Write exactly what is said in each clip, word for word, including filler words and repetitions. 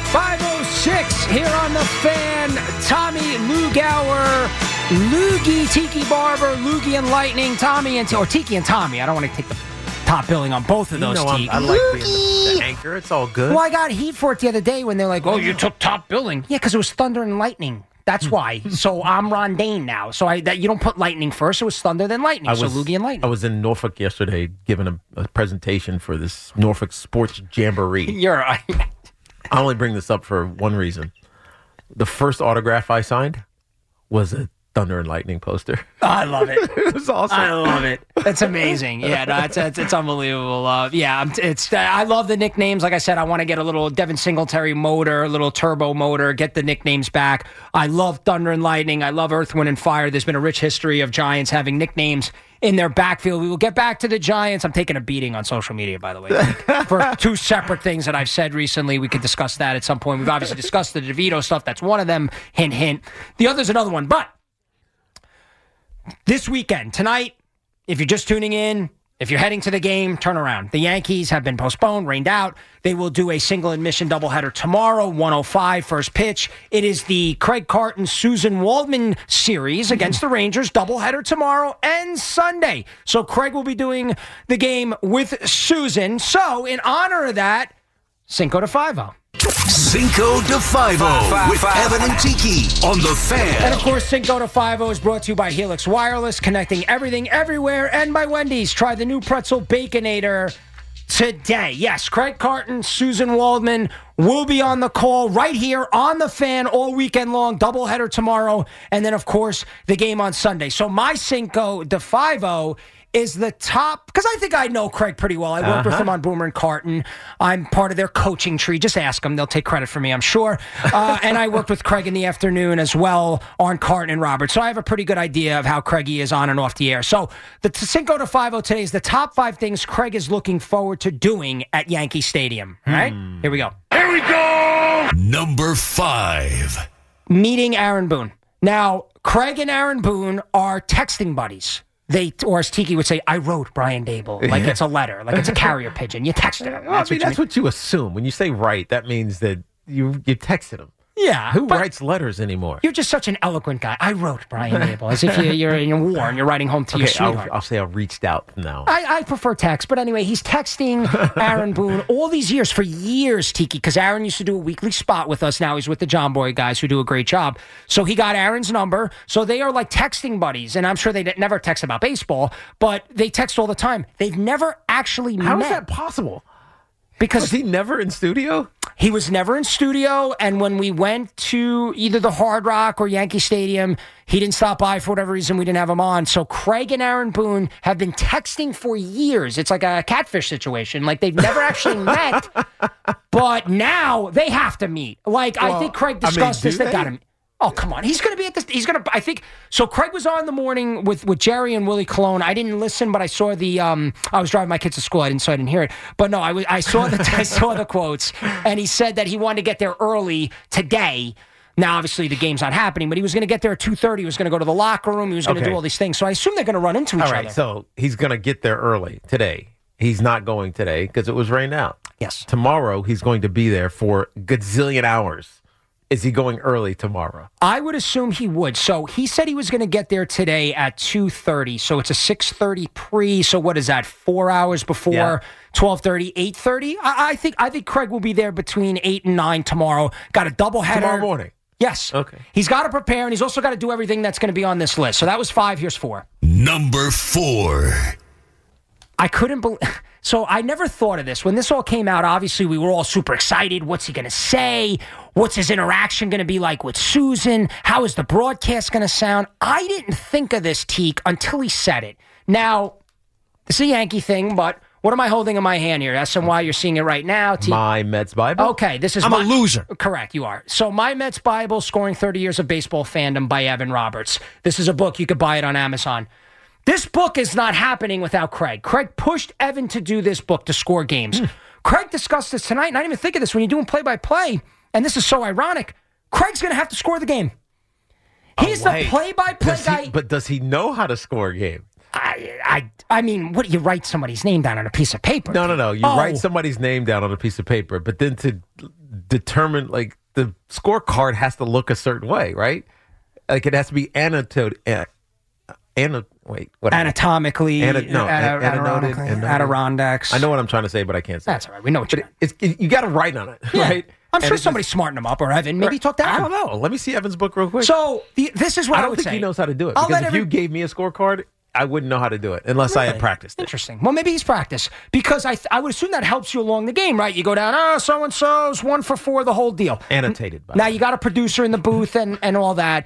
five oh six here on The Fan. Tommy Lugauer, Loogie, Tiki Barber, Loogie and Lightning, Tommy and or Tiki and Tommy. I don't want to take the top billing on both of those. You know, Tiki. I like being the, the anchor. It's all good. Well, I got heat for it the other day when they're like, "Oh, you took top billing." Yeah, because it was Thunder and Lightning. That's why. So I'm Ron Dane now. So I that you don't put Lightning first. It was Thunder then Lightning. I so was, Loogie and Lightning. I was in Norfolk yesterday giving a, a presentation for this Norfolk Sports Jamboree. You're right. I only bring this up for one reason. The first autograph I signed was a Thunder and Lightning poster. I love it. It was awesome. I love it. It's amazing. Yeah, no, it's it's, it's unbelievable. Uh, yeah, I'm, it's I love the nicknames. Like I said, I want to get a little Devin Singletary motor, a little turbo motor, get the nicknames back. I love Thunder and Lightning. I love Earth, Wind, and Fire. There's been a rich history of Giants having nicknames in their backfield. We will get back to the Giants. I'm taking a beating on social media, by the way, for two separate things that I've said recently. We could discuss that at some point. We've obviously discussed the DeVito stuff. That's one of them. Hint, hint. The other's another one. But this weekend, tonight, if you're just tuning in, if you're heading to the game, turn around. The Yankees have been postponed, rained out. They will do a single admission doubleheader tomorrow, one oh five, first pitch. It is the Craig Carton, Susan Waldman series against the Rangers, doubleheader tomorrow and Sunday. So Craig will be doing the game with Susan. So in honor of that, Cinco de Five-O. Cinco de Five-O with Evan and Tiki on The Fan. And of course, Cinco de Five-O is brought to you by Helix Wireless, connecting everything everywhere, and by Wendy's. Try the new pretzel Baconator today. Yes, Craig Carton, Susan Waldman will be on the call right here on The Fan all weekend long, doubleheader tomorrow, and then, of course, the game on Sunday. So my Cinco de Five-O is the top, because I think I know Craig pretty well. I worked uh-huh. with him on Boomer and Carton. I'm part of their coaching tree. Just ask them. They'll take credit for me, I'm sure. Uh, and I worked with Craig in the afternoon as well on Carton and Robert. So I have a pretty good idea of how Craigie is on and off the air. So the Cinco de Five-O today is the top five things Craig is looking forward to doing at Yankee Stadium. All right? Hmm. Here we go. Here we go! Number five. Meeting Aaron Boone. Now, Craig and Aaron Boone are texting buddies. They, or as Tiki would say, I wrote Brian Dable. Like it's a letter, like it's a carrier pigeon. You texted him. Well, that's I mean, what that's mean. what you assume. When you say write, that means that you you texted him. Yeah. Who writes letters anymore? You're just such an eloquent guy. I wrote Brian Dable, as if you, you're in a war and you're writing home to okay, your sweetheart. I'll, I'll say I reached out now. I, I prefer text, but anyway, he's texting Aaron Boone all these years, for years, Tiki, because Aaron used to do a weekly spot with us. Now he's with the John Boy guys who do a great job. So he got Aaron's number. So they are like texting buddies, and I'm sure they never text about baseball, but they text all the time. They've never actually How met. How is that possible? Because was he never in studio? He was never in studio, and when we went to either the Hard Rock or Yankee Stadium, he didn't stop by for whatever reason. We didn't have him on. So Craig and Aaron Boone have been texting for years. It's like a catfish situation. Like they've never actually met, but now they have to meet. Like well, I think Craig discussed I mean, this. They, they got him. Oh, come on. He's going to be at this. He's going to, I think. So Craig was on in the morning with, with Jerry and Willie Colon. I didn't listen, but I saw the, um, I was driving my kids to school. I didn't, so I didn't hear it. But no, I, was, I saw the, I saw the quotes, and he said that he wanted to get there early today. Now, obviously, the game's not happening, but he was going to get there at two thirty. He was going to go to the locker room. He was going to okay. do all these things. So I assume they're going to run into each all right, other. So he's going to get there early today. He's not going today because it was rained out. Yes. Tomorrow, he's going to be there for gazillion hours. Is he going early tomorrow? I would assume he would. So he said he was going to get there today at two thirty. So it's a six thirty pre. So what is that? Four hours before yeah. twelve thirty, eight thirty? I, I think I think Craig will be there between eight and nine tomorrow. Got a doubleheader. Tomorrow morning? Yes. Okay. He's got to prepare, and he's also got to do everything that's going to be on this list. So that was five. Here's four. Number four. I couldn't believe... So I never thought of this. When this all came out, obviously we were all super excited. What's he going to say? What's his interaction going to be like with Susan? How is the broadcast going to sound? I didn't think of this, Teak, until he said it. Now, this is a Yankee thing, but what am I holding in my hand here? That's why you're seeing it right now. Teak. My Mets Bible? Okay, this is I'm my, a loser. Correct, you are. So My Mets Bible, Scoring thirty Years of Baseball Fandom by Evan Roberts. This is a book. You could buy it on Amazon. This book is not happening without Craig. Craig pushed Evan to do this book to score games. Mm. Craig discussed this tonight, and I didn't even think of this when you're doing play-by-play, and this is so ironic. Craig's going to have to score the game. He's oh, the play-by-play does guy. He, but does he know how to score a game? I, I, I mean, what do you write somebody's name down on a piece of paper? No, no, no. You Oh. write somebody's name down on a piece of paper, but then to determine, like, the scorecard has to look a certain way, right? Like, it has to be annotated. Uh, anno, wait, what? Anatomically, Ana- no, ana- an- annotated, Adirondacks, annotated. Adirondacks. I know what I'm trying to say, but I can't say. That's all right. We know what you But meant. it's it, you got to write on it, Yeah. right? I'm And sure it's somebody just- smartened him up, or Evan. Maybe talk to I Evan. don't know. Let me see Evan's book real quick. So the, this is what I I, don't would think say. he knows how to do it. I'll Because let if every- you gave me a scorecard, I wouldn't know how to do it unless I had Really? practiced it. Interesting. Well, maybe he's practiced because I th- I would assume that helps you along the game, right? You go down, oh, so and so's one for four, the whole deal. Annotated. By Now the way. you got a producer in the booth and and all that.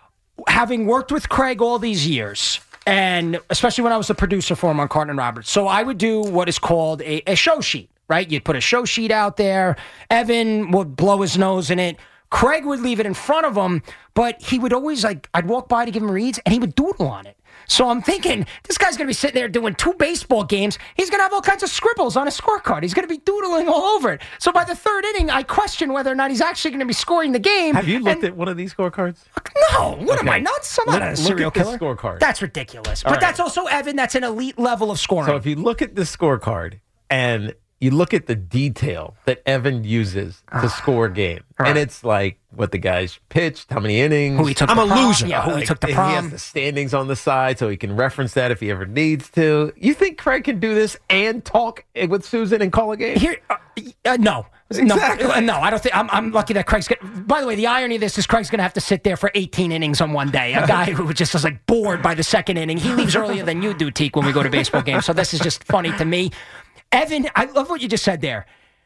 Having worked with Craig all these years, and especially when I was the producer for him on Carton and Roberts, so I would do what is called a, a show sheet, right? You'd put a show sheet out there. Evan would blow his nose in it. Craig would leave it in front of him, but he would always, like, I'd walk by to give him reads, and he would doodle on it. So I'm thinking, this guy's going to be sitting there doing two baseball games. He's going to have all kinds of scribbles on his scorecard. He's going to be doodling all over it. So by the third inning, I question whether or not he's actually going to be scoring the game. Have you looked And- at one of these scorecards? No, what am Okay. I nuts? I'm not Look- a look serial at this killer. scorecard. That's ridiculous. All but right. that's also, Evan, that's an elite level of scoring. So if you look at the scorecard and you look at the detail that Evan uses to score a game, Right. and it's like what the guys pitched, how many innings. Who he took I'm the a prom. loser. Yeah, who he Like, took the He prom. has the standings on the side, so he can reference that if he ever needs to. You think Craig can do this and talk with Susan and call a game? Here, uh, uh, no, Exactly. no, uh, no. I don't think. I'm, I'm lucky that Craig's. Gonna, by the way, the irony of this is Craig's going to have to sit there for eighteen innings on one day. A guy who just is like bored by the second inning. He leaves earlier than you do, Teak, when we go to baseball games. So this is just funny to me. Evan, I love what you just said there.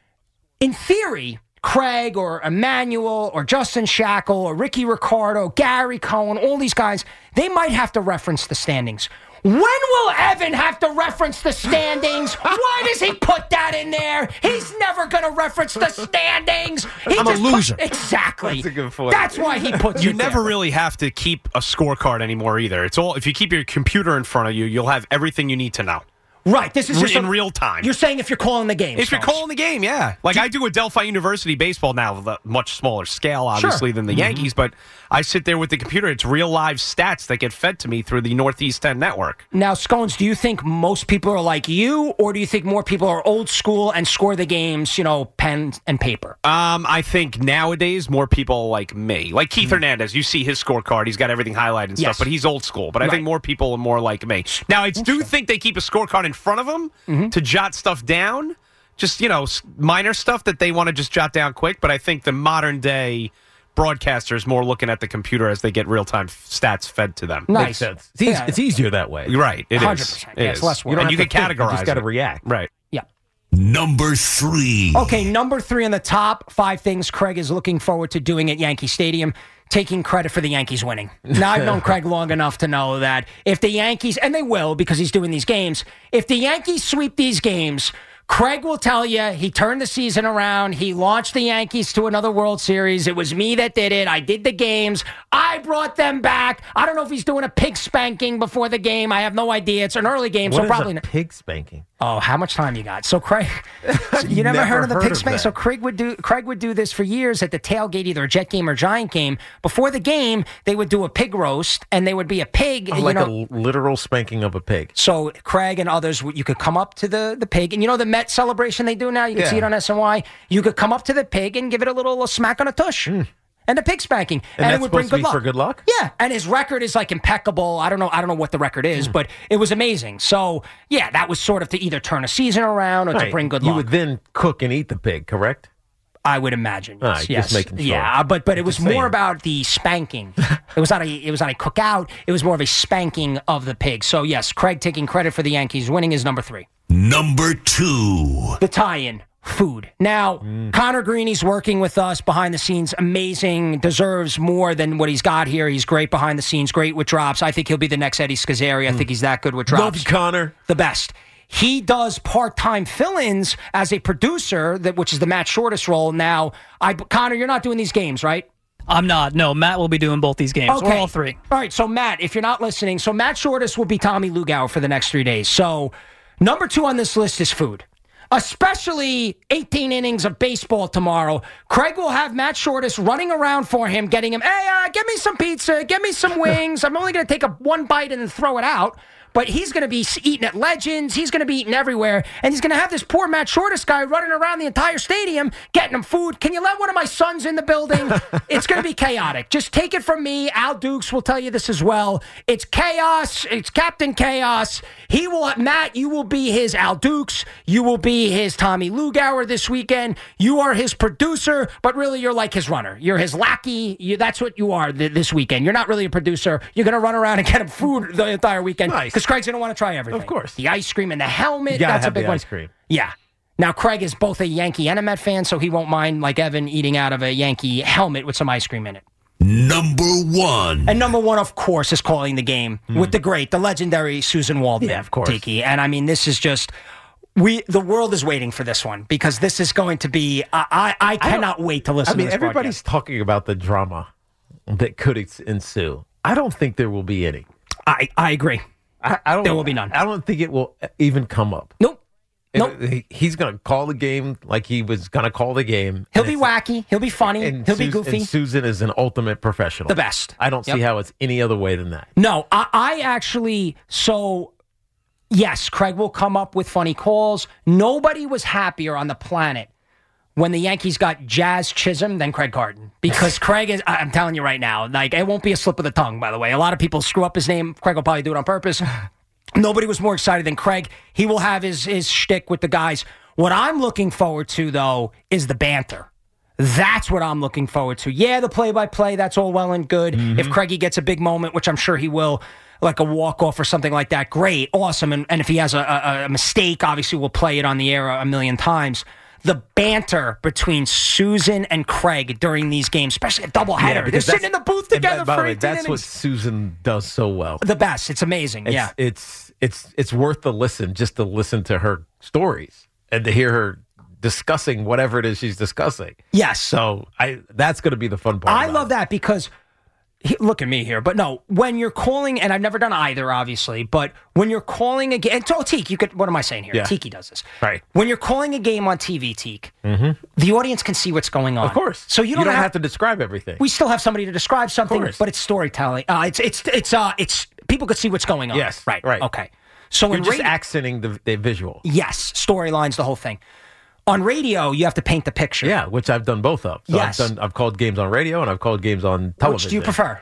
In theory, Craig or Emmanuel or Justin Shackle or Ricky Ricardo, Gary Cohen, all these guys, they might have to reference the standings. When will Evan have to reference the standings? Why does he put that in there? He's never going to reference the standings. He I'm a just put- loser. exactly. That's a good point. That's why he puts You it never there. really have to keep a scorecard anymore either. It's all if you keep your computer in front of you, you'll have everything you need to know. Right. This is Re- just in a- real time. You're saying if you're calling the game. If you're calling the game, yeah. Like I do at Delphi University baseball now, with a much smaller scale, obviously, than the Yankees, but I sit there with the computer. It's real live stats that get fed to me through the Northeast ten network. Now, Scones, do you think most people are like you, or do you think more people are old school and score the games, you know, pen and paper? Um, I think nowadays more people like me, like Keith Hernandez. You see his scorecard; he's got everything highlighted and Yes. stuff. But he's old school. But I Right. think more people are more like me. Now, I do think they keep a scorecard in front of them to jot stuff down, just you know, s- minor stuff that they want to just jot down quick. But I think the modern day broadcasters more looking at the computer as they get real time stats fed to them. Nice. Makes sense. It's, eas- Yeah. it's easier that way. You're right. It is. one hundred percent. It Yeah, is. it's less work. You don't And you have can to think, categorize. you just got to it. react. Right. Yeah. Number three. Okay, number three on the top five things Craig is looking forward to doing at Yankee Stadium, taking credit for the Yankees winning. Now, I've known Craig long enough to know that if the Yankees, and they will because he's doing these games, if the Yankees sweep these games, Craig will tell you he turned the season around. He launched the Yankees to another World Series. It was me that did it. I did the games. I brought them back. I don't know if he's doing a pig spanking before the game. I have no idea. It's an early game, What so is probably a not. pig spanking? Oh, how much time you got? So Craig, you never, Never heard of the heard pig of spank? that. So Craig would do Craig would do this for years at the tailgate, either a Jet game or Giant game. Before the game, they would do a pig roast, and they would be a pig. Oh, you like know, a literal spanking of a pig. so Craig and others, you could come up to the, the pig, and you know the Met celebration they do now. You can Yeah. see it on S N Y. You could come up to the pig and give it a little, a smack on a tush. And the pig spanking, And and, that's it would bring supposed to good be luck. for good luck? Yeah, and his record is like impeccable. I don't know, I don't know what the record is, but it was amazing. So yeah, that was sort of to either turn a season around or to Right. bring good You luck. would then cook and eat the pig, correct? I would imagine. All Yes, right, yes. just making sure. Yeah, but but it was Just more saying. about the spanking. It was not a it was not a cookout. It was more of a spanking of the pig. So yes, Craig taking credit for the Yankees winning is number three. Number two. The tie-in. Food. Now, Connor Greeny's working with us behind the scenes. Amazing. Deserves more than what he's got here. He's great behind the scenes. Great with drops. I think he'll be the next Eddie Scazzeri. I think he's that good with drops. Love you, Connor. The best. He does part-time fill-ins as a producer, that which is the Matt Shortest role. Now, I Connor, you're not doing these games, right? I'm not. No, Matt will be doing both these games. We're all three. All right, so Matt, if you're not listening, so Matt Shortest will be Tommy Lugauer for the next three days. So number two on this list is food. Especially eighteen innings of baseball tomorrow. Craig will have Matt Shortest running around for him, getting him, hey, uh, get me some pizza, get me some wings. I'm only going to take a one bite and then throw it out. but he's going to be eating at Legends. He's going to be eating everywhere. And he's going to have this poor Matt Shortis guy running around the entire stadium getting him food. Can you let one of my sons in the building? It's going to be chaotic. Just take it from me. Al Dukes will tell you this as well. It's chaos. It's Captain Chaos. He will, Matt, you will be his Al Dukes. You will be his Tommy Lugauer this weekend. You are his producer, but really you're like his runner. You're his lackey. You, that's what you are th- this weekend. You're not really a producer. You're going to run around and get him food the entire weekend because nice. Craig's going to want to try everything. Of course. The ice cream and the helmet. You gotta That's have a big the one. ice cream. Yeah. Now, Craig is both a Yankee and a Met fan, so he won't mind, like Evan, eating out of a Yankee helmet with some ice cream in it. Number one. And number one, of course, is calling the game mm. with the great, the legendary Susan Waldman. Yeah, of course. Tiki. And I mean, this is just... We the world is waiting for this one because this is going to be. I I, I cannot wait to listen. I mean, to this everybody's broadcast. talking about the drama that could ensue. I don't think there will be any. I I agree. I, I don't. There will be none. I don't think it will even come up. Nope. And Nope. he- He's going to call the game like he was going to call the game. He'll And be it's- wacky. He'll be funny. And He'll be Sus- goofy. And Susan is an ultimate professional. The best. I don't Yep. see how it's any other way than that. No, I, I actually so. Yes, Craig will come up with funny calls. Nobody was happier on the planet when the Yankees got Jazz Chisholm than Craig Carton. Because Craig is, I'm telling you right now, like, it won't be a slip of the tongue, by the way. A lot of people screw up his name. Craig will probably do it on purpose. Nobody was more excited than Craig. He will have his, his shtick with the guys. What I'm looking forward to, though, is the banter. That's what I'm looking forward to. Yeah, the play-by-play, that's all well and good. Mm-hmm. If Craigie gets a big moment, which I'm sure he will, like a walk-off or something like that, great, awesome. And, and if he has a, a, a mistake, obviously we'll play it on the air a million times. The banter between Susan and Craig during these games, especially a doubleheader. They're because sitting in the booth together by for the way, eighteen that's innings. what Susan does so well. The best. It's amazing. It's, yeah. It's it's it's worth the listen just to listen to her stories and to hear her discussing whatever it is she's discussing. Yes. So I that's going to be the fun part. I about love it. that because, he, look at me here, but no, when you're calling, and I've never done either, obviously, but when you're calling a game, and oh, Teak, you could, what am I saying here? Yeah. Tiki does this. Right. When you're calling a game on T V, Teak, mm-hmm. the audience can see what's going on. Of course. So you don't, have, have to describe everything. We still have somebody to describe something, course. but it's storytelling. Uh, it's, it's, it's, uh, it's, people could see what's going on. Yes, Right. right. Okay. So You're in just radio, accenting the, the visual. yes, storylines, the whole thing. On radio, you have to paint the picture. Yeah, which I've done both of. So Yes. I've done. I've called games on radio and I've called games on television. Which do you prefer?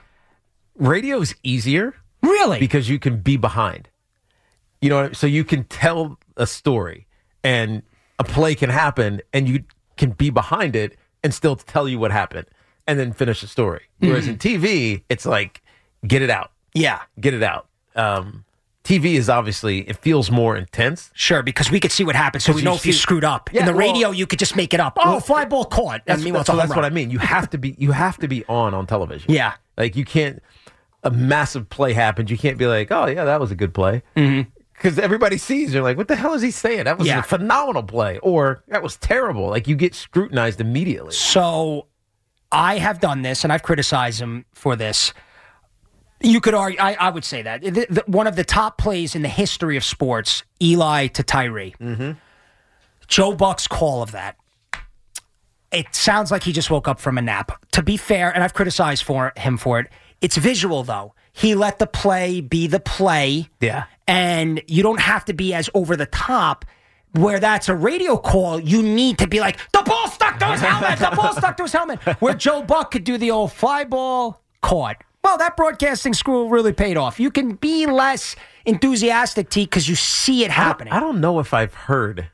Radio is easier Really? because you can be behind. You know, so you can tell a story and a play can happen and you can be behind it and still tell you what happened and then finish the story. Whereas Mm-hmm. in T V, it's like, get it out. Yeah. Get it out. Um, T V is obviously, it feels more intense. Sure, because we could see what happened, so we you know if you see- screwed up. Yeah, In the well- radio, you could just make it up. Oh, fly ball caught. That's, I mean, that's, what's a that's home what I run? mean. You have to be, you have to be on on television. Yeah. Like you can't, a massive play happens. You can't be like, oh yeah, that was a good play. Because everybody sees, you're like, what the hell is he saying? That was Yeah. a phenomenal play. Or that was terrible. Like you get scrutinized immediately. So I have done this, and I've criticized him for this. You could argue, I, I would say that. The, the, one of the top plays in the history of sports, Eli to Tyree. Mm-hmm. Joe Buck's call of that. It sounds like he just woke up from a nap. To be fair, and I've criticized for him for it, it's visual, though. He let the play be the play. Yeah. And you don't have to be as over the top. Where that's a radio call, you need to be like, the ball stuck to his helmet, the ball stuck to his helmet. Where Joe Buck could do the old fly ball caught. Well, that broadcasting school really paid off. You can be less enthusiastic, T, because you see it happening. I don't know if I've heard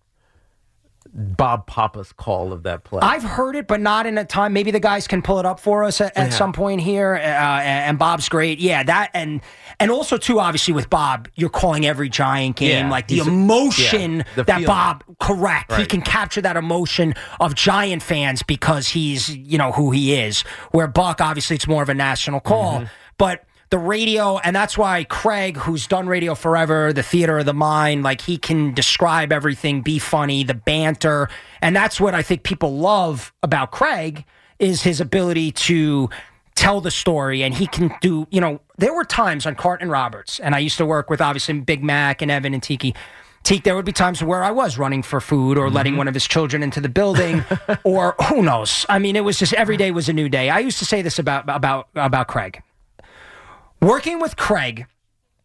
Bob Papa's call of that play. I've heard it, but not in a time. Maybe the guys can pull it up for us at, at Yeah. some point here. Uh, and Bob's great. Yeah, that and and also too, obviously with Bob, you're calling every Giant game, Yeah, like the he's a- emotion yeah, the that feeling. Bob. Correct. He Right. can capture that emotion of Giant fans because he's you know who he is. Where Buck, obviously, it's more of a national call, Mm-hmm. but. The radio, and that's why Craig, who's done radio forever, the theater of the mind, like he can describe everything, be funny, the banter. And that's what I think people love about Craig is his ability to tell the story. And he can do, you know, there were times on Carton and Roberts, and I used to work with obviously Big Mac and Evan and Tiki. Teak, there would be times where I was running for food or letting one of his children into the building or who knows. I mean, it was just every day was a new day. I used to say this about about about Craig. Working with Craig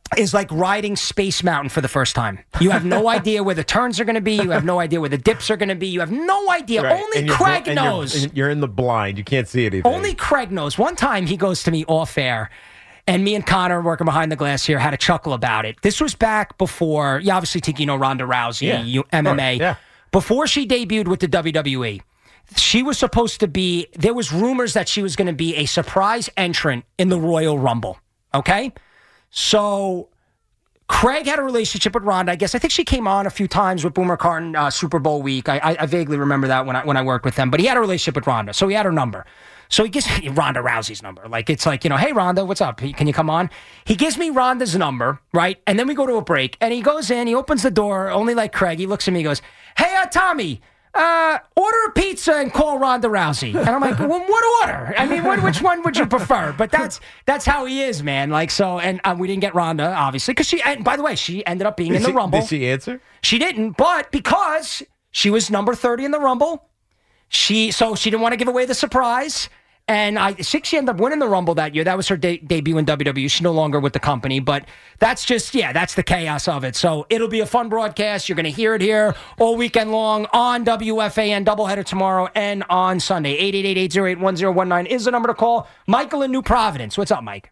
is like riding Space Mountain for the first time. You have no idea where the turns are going to be. You have no idea where the dips are going to be. You have no idea. Right. Only And you're Craig bl- and you're- knows. and You're in the blind. You can't see anything. Only Craig knows. One time he goes to me off air, and me and Connor, working behind the glass here, had a chuckle about it. This was back before, yeah, obviously, Tiki, you know Ronda Rousey, Yeah. you, M M A. Sure, yeah. Before she debuted with the W W E, she was supposed to be, there was rumors that she was going to be a surprise entrant in the Royal Rumble. Okay? So Craig had a relationship with Ronda. I guess I think she came on a few times with Boomer Carton uh, Super Bowl week. I, I, I vaguely remember that when I when I worked with them. But he had a relationship with Ronda, so he had her number. So he gives me Ronda Rousey's number. Like it's like, you know, hey Ronda, what's up? Can you come on? He gives me Ronda's number, right? And then we go to a break, and he goes in, he opens the door, only like Craig. He looks at me, he goes, "Hey, uh, Tommy." Uh, order a pizza and call Ronda Rousey. And I'm like, well, what order? I mean, what, which one would you prefer? But that's that's how he is, man. Like, so, and uh, we didn't get Ronda, obviously, because she, and by the way, she ended up being Did in the she, Rumble. Did she answer? She didn't, but because she was number thirty in the Rumble, she, so she didn't want to give away the surprise. And I think she ended up winning the Rumble that year. That was her de- debut in W W E. She's no longer with the company, but that's just, yeah, that's the chaos of it. So it'll be a fun broadcast. You're going to hear it here all weekend long on W F A N, doubleheader tomorrow and on Sunday. eight eight eight, eight oh eight, one oh one nine is the number to call. Michael in New Providence. What's up, Mike?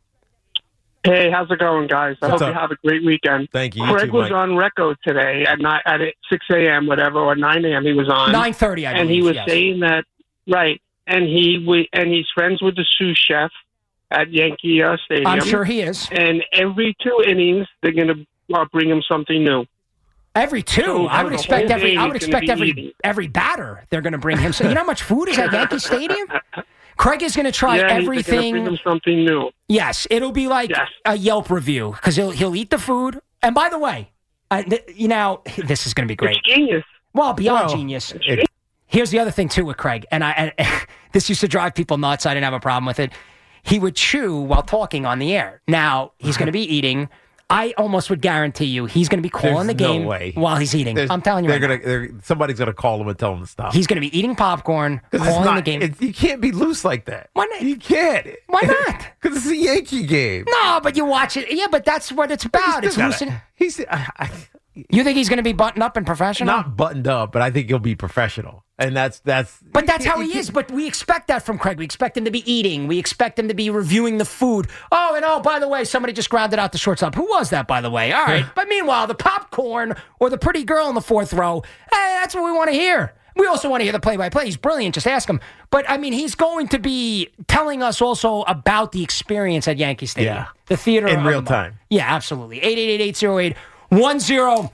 Hey, how's it going, guys? I What's hope up? you have a great weekend. Thank you. You Craig too, was Mike. on Recco today at ni- at six a.m., whatever, or nine a.m. he was on. nine thirty, I And believe. he was yes. saying that, right, and he we, and he's friends with the sous chef at Yankee uh, Stadium. I'm sure he is. And every two innings, they're going to uh, bring him something new. Every two, So I for would the expect whole every. game, I would he's gonna expect be every eating. every batter they're going to bring him. So you know how much food is at Yankee Stadium? Craig is going to try yeah, everything. he's going to bring him something new. Yes, it'll be like Yes. a Yelp review because he'll he'll eat the food. And by the way, uh, th- you know this is going to be great. It's genius. Well, beyond Well, genius. it- Here's the other thing too with Craig, and I and this used to drive people nuts. I didn't have a problem with it. He would chew while talking on the air. Now he's going to be eating. I almost would guarantee you he's going to be calling There's the no game way. while he's eating. There's- I'm telling you, they're right gonna. They're, somebody's gonna call him and tell him to stop. now. He's going to be eating popcorn, 'Cause it's calling not- the game. it's- you can't be loose like that. Why not? You can't. Why not? Because it's a Yankee game. No, but you watch it. Yeah, but that's what it's about. He's It's still loosen. gotta- He's I, I, You think he's going to be buttoned up and professional? not buttoned up, but I think he'll be professional, and that's that's. But that's you how can't- he you is. can't- But we expect that from Craig. We expect him to be eating. We expect him to be reviewing the food. Oh, and oh, by the way, somebody just grounded out the shortstop. Who was that, by the way? All right. But meanwhile, the popcorn or the pretty girl in the fourth row, hey, that's what we want to hear. We also want to hear the play-by-play. He's brilliant. Just ask him. But, I mean, he's going to be telling us also about the experience at Yankee Stadium. Yeah. The theater. In of real the time. moment. Yeah, absolutely. eight eight eight, eight oh eight, one oh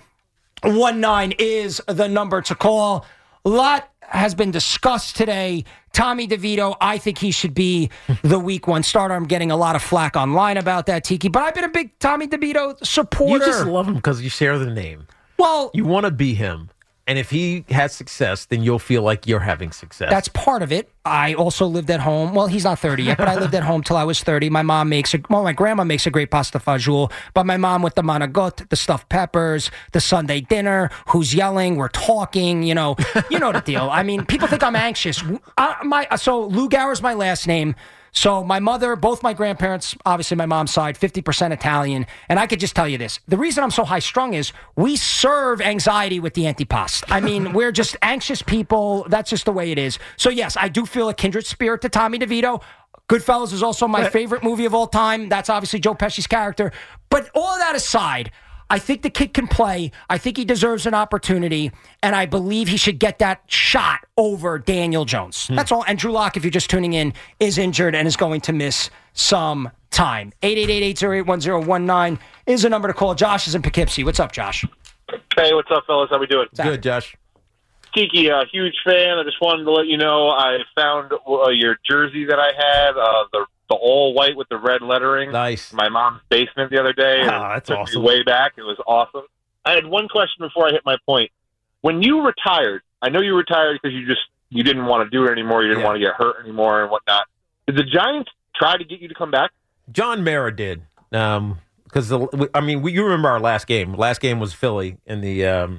one nine is the number to call. A lot has been discussed today. Tommy DeVito, I think he should be the week one starter. I'm getting a lot of flack online about that, Tiki, but I've been a big Tommy DeVito supporter. You just love him because you share the name. well, You want to be him, and if he has success, then you'll feel like you're having success. that's part of it. I also lived at home. Well, he's not thirty yet, but I lived at home till I was thirty. My mom makes a, well, my grandma makes a great pasta fagioli, but my mom with the managot, the stuffed peppers, the Sunday dinner, who's yelling, we're talking, you know, you know the deal. I mean, people think I'm anxious. Uh, my so Lou Gower's my last name. So my mother, both my grandparents, obviously my mom's side, fifty percent Italian. And I could just tell you this. The reason I'm so high strung is we serve anxiety with the antipasto. I mean, we're just anxious people. That's just the way it is. So yes, I do feel a kindred spirit to Tommy DeVito. Goodfellas is also my favorite movie of all time. That's obviously Joe Pesci's character. But all of that aside, I think the kid can play. I think he deserves an opportunity, and I believe he should get that shot over Daniel Jones. That's all. And Drew Lock, if you're just tuning in, is injured and is going to miss some time. eight eight eight, eight oh eight, one oh one nine is the number to call. Josh is in Poughkeepsie. What's up, Josh? Hey, what's up, fellas? How we doing? good, Josh. Kiki, a huge fan. I just wanted to let you know I found uh, your jersey that I had, uh, the the all white with the red lettering. Nice. in my mom's basement the other day. and Ah, that's it took me awesome. Way back, it was awesome. I had one question before I hit my point. When you retired, I know you retired because you just you didn't want to do it anymore. You didn't Yeah. want to get hurt anymore and whatnot. Did the Giants try to get you to come back? John Mara did. Um, because I mean, we, you remember our last game. Last game was Philly in the um,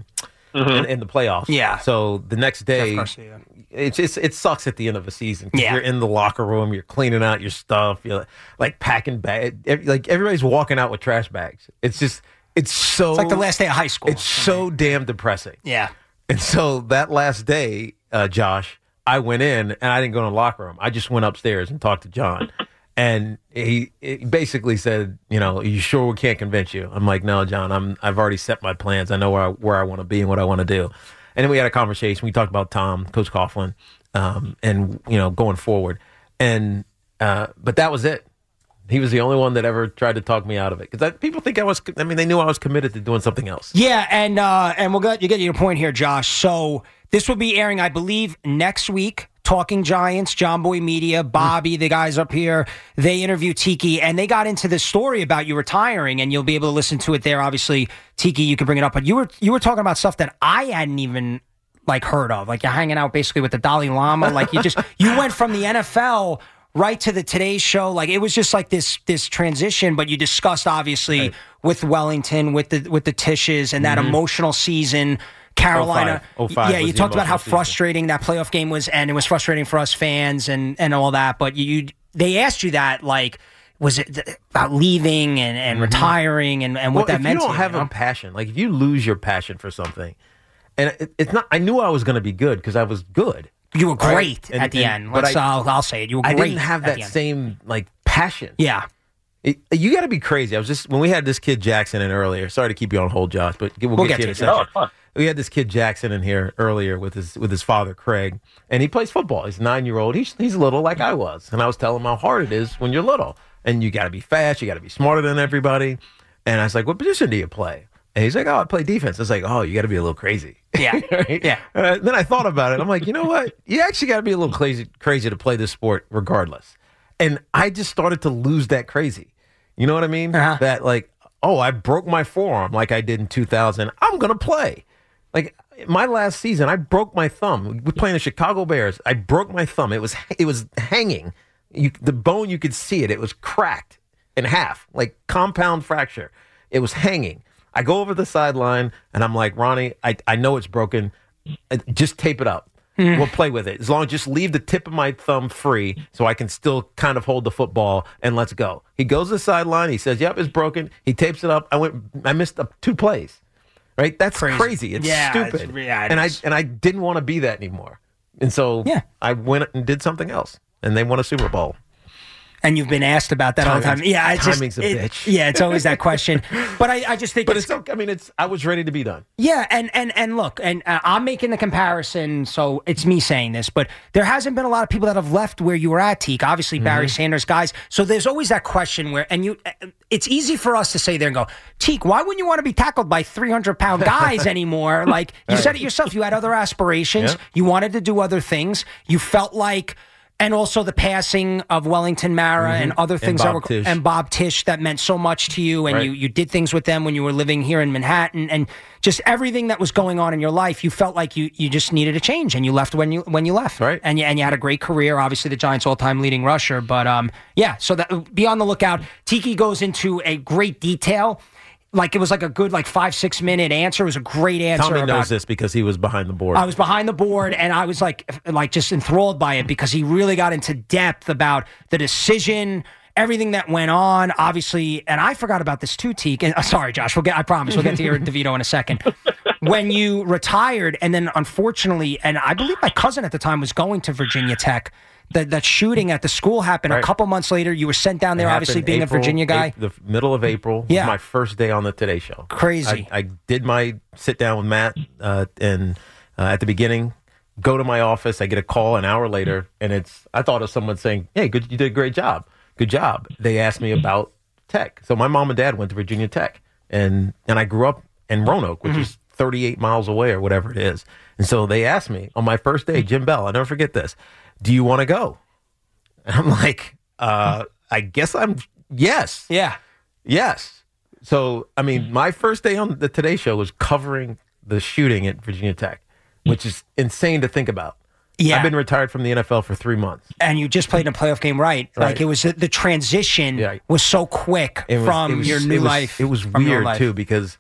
in, in the playoffs. Yeah. So the next day, Garcia. it's just it sucks at the end of a season. 'Cause Yeah. You're in the locker room, you're cleaning out your stuff, you're like packing bag, like everybody's walking out with trash bags. It's just it's so It's like the last day of high school. It's so damn depressing. Yeah. And so that last day, uh, Josh, I went in and I didn't go in the locker room. I just went upstairs and talked to John. And he, he basically said, you know, are you sure we can't convince you? I'm like, no, John, I'm, I've already set my plans. I know where I, where I want to be and what I want to do. And then we had a conversation. We talked about Tom, Coach Coughlin, um, and, you know, going forward. And, uh, but that was it. He was the only one that ever tried to talk me out of it. Because people think I was, I mean, they knew I was committed to doing something else. Yeah, and uh, and we'll get, you get your point here, Josh. So this will be airing, I believe, next week. Talking Giants, John Boy Media, Bobby, the guys up here, they interview Tiki, and they got into this story about you retiring, and you'll be able to listen to it there. Obviously, Tiki, you can bring it up, but you were you were talking about stuff that I hadn't even like heard of. Like you're hanging out basically with the Dalai Lama. Like you just you went from the N F L right to the Today Show. Like it was just like this this transition, but you discussed obviously right. with Wellington, with the with the Tishes, and that Mm-hmm. emotional season. Carolina, oh five. oh five yeah, was you the talked about how emotional season. frustrating that playoff game was, and it was frustrating for us fans and, and all that. But you, you, they asked you that, like, was it th- about leaving and, and retiring and, and what Well, that if meant you don't to you? have you know? a passion, like if you lose your passion for something, and it, it's not, I knew I was going to be good because I was good. You were right? great And- at the and- end. but Let's, I- I'll, I'll say it. You were I great. didn't have at that the end. same like passion. Yeah. It, you got to be crazy. I was just when we had this kid Jackson in earlier. Sorry to keep you on hold, Josh, but we'll, We'll get, get to you in a to it. second. Oh, fun. We had this kid Jackson in here earlier with his with his father Craig, and he plays football. He's a nine year old. He's he's little like I was, and I was telling him how hard it is when you're little, and you got to be fast, you got to be smarter than everybody. And I was like, "What position do you play?" And he's like, "Oh, I play defense." I was like, "Oh, you got to be a little crazy." Yeah. Right? Yeah. Uh, then I thought about it. I'm like, you know what? You actually got to be a little crazy crazy to play this sport, regardless. And I just started to lose that crazy. You know what I mean? Uh-huh. That like, oh, I broke my forearm like I did in two thousand. I'm gonna play. Like my last season, I broke my thumb. We were playing the Chicago Bears. I broke my thumb. It was it was hanging. You, the bone, you could see it. It was cracked in half, like compound fracture. It was hanging. I go over the sideline and I'm like, Ronnie, I I know it's broken. Just tape it up. We'll play with it. As long as just leave the tip of my thumb free so I can still kind of hold the football and let's go. He goes to the sideline. He says, yep, it's broken. He tapes it up. I went. I missed up two plays. Right? That's Crazy. crazy. It's Yeah, it's- stupid. yeah, it and is. I and I didn't want to be that anymore. And so Yeah. I went and did something else. And they won a Super Bowl. And you've been asked about that all the time. Timing's- Yeah, it's just, timing's a it- bitch. Yeah, it's always that question. But I, I just think But it's okay. I mean, it's I was ready to be done. Yeah, and and and look, and uh, I'm making the comparison, so it's me saying this, but there hasn't been a lot of people that have left where you were at, Teak. Obviously, Barry Sanders guys. So there's always that question where, and you, it's easy for us to say there and go, Teak, why wouldn't you want to be tackled by three hundred pound guys anymore? Like you said it yourself, you had other aspirations, Yeah. you wanted to do other things, you felt like. And also the passing of Wellington Mara and other things Bob that were Tisch. and Bob Tisch that meant so much to you, and Right. you you did things with them when you were living here in Manhattan, and just everything that was going on in your life. You felt like you you just needed a change, and you left when you when you left, Right. And you and you had a great career. Obviously, the Giants' all time leading rusher, but um yeah. So that be on the lookout. Tiki goes into a great detail. Like it was like a good like five six minute answer. It was a great answer. Tommy about, knows this because he was behind the board. I was behind the board, and I was like, like just enthralled by it because he really got into depth about the decision, everything that went on. Obviously, and I forgot about this too, Teak. And uh, sorry, Josh. We'll get. I promise we'll get to your DeVito in a second. When you retired, and then unfortunately, and I believe my cousin at the time was going to Virginia Tech. That that shooting at the school happened a Right. couple months later. You were sent down there, It obviously happened being April- a Virginia guy. April- the middle of April Yeah. was my first day on the Today Show. Crazy. I, I did my sit down with Matt, uh, and uh, at the beginning, go to my office. I get a call an hour later, and it's I thought it was someone saying, "Hey, good, you did a great job. Good job." They asked me about Tech. So my mom and dad went to Virginia Tech, and and I grew up in Roanoke, which is thirty-eight miles away or whatever it is. And so they asked me on my first day, Jim Bell, I'll never forget this. Do you want to go? And I'm like, uh, I guess I'm, yes, yeah. yes. So, I mean, my first day on the Today Show was covering the shooting at Virginia Tech, which is insane to think about. Yeah. I've been retired from the N F L for three months. And you just played in a playoff game, right? Like Right. it was the transition Yeah. was so quick It was- from it was- your new it was- life. It was from your weird, life. too, because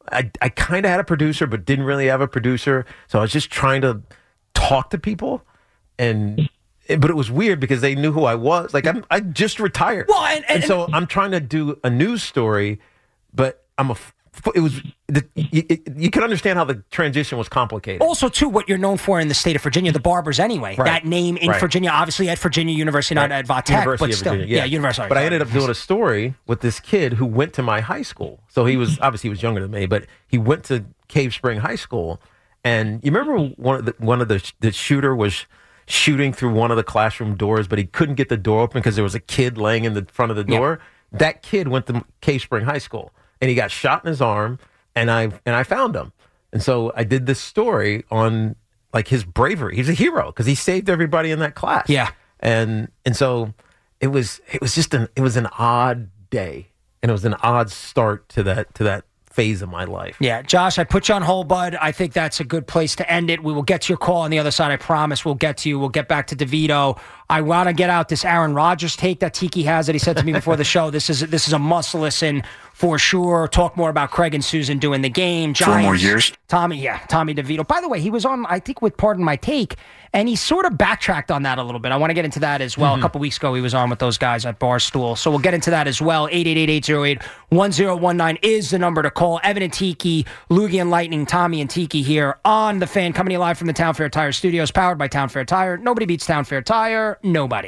I, I kind of had a producer, but didn't really have a producer. So I was just trying to talk to people, and but it was weird because they knew who I was. Like I'm, I just retired. Well, and, and, and so I'm trying to do a news story, but I'm a. It was the, you, you can understand how the transition was complicated. Also, too, what you're known for in the state of Virginia, the Barbers anyway. Right. That name in Right. Virginia, obviously at Virginia University, not Right. at Vatech, University but of still. Virginia, Yeah, University. But I sorry. ended up doing a story with this kid who went to my high school. So he was obviously he was younger than me, but he went to Cave Spring High School. And you remember one of the one of the the shooter was shooting through one of the classroom doors, but he couldn't get the door open because there was a kid laying in the front of the door. Yep. That kid went to Cave Spring High School, and he got shot in his arm. And I and I found him, and so I did this story on like his bravery. He's a hero because he saved everybody in that class. Yeah, and and so it was it was just an it was an odd day, and it was an odd start to that to that phase of my life. Yeah, Josh, I put you on hold, bud. I think that's a good place to end it. We will get to your call on the other side. I promise we'll get to you. We'll get back to DeVito. I want to get out this Aaron Rodgers take that Tiki has that he said to me before the show. This is this is a must listen for sure. Talk more about Craig and Susan doing the game. Giants, Four more years. Tommy, yeah, Tommy DeVito. By the way, he was on, I think, with Pardon My Take, and he sort of backtracked on that a little bit. I want to get into that as well. Mm-hmm. A couple weeks ago, he was on with those guys at Barstool. So we'll get into that as well. eight eight eight, eight oh eight, one oh one nine is the number to call. Evan and Tiki, Loogie and Lightning, Tommy and Tiki here on The Fan, coming to you live from the Town Fair Tire Studios, powered by Town Fair Tire. Nobody beats Town Fair Tire. Nobody.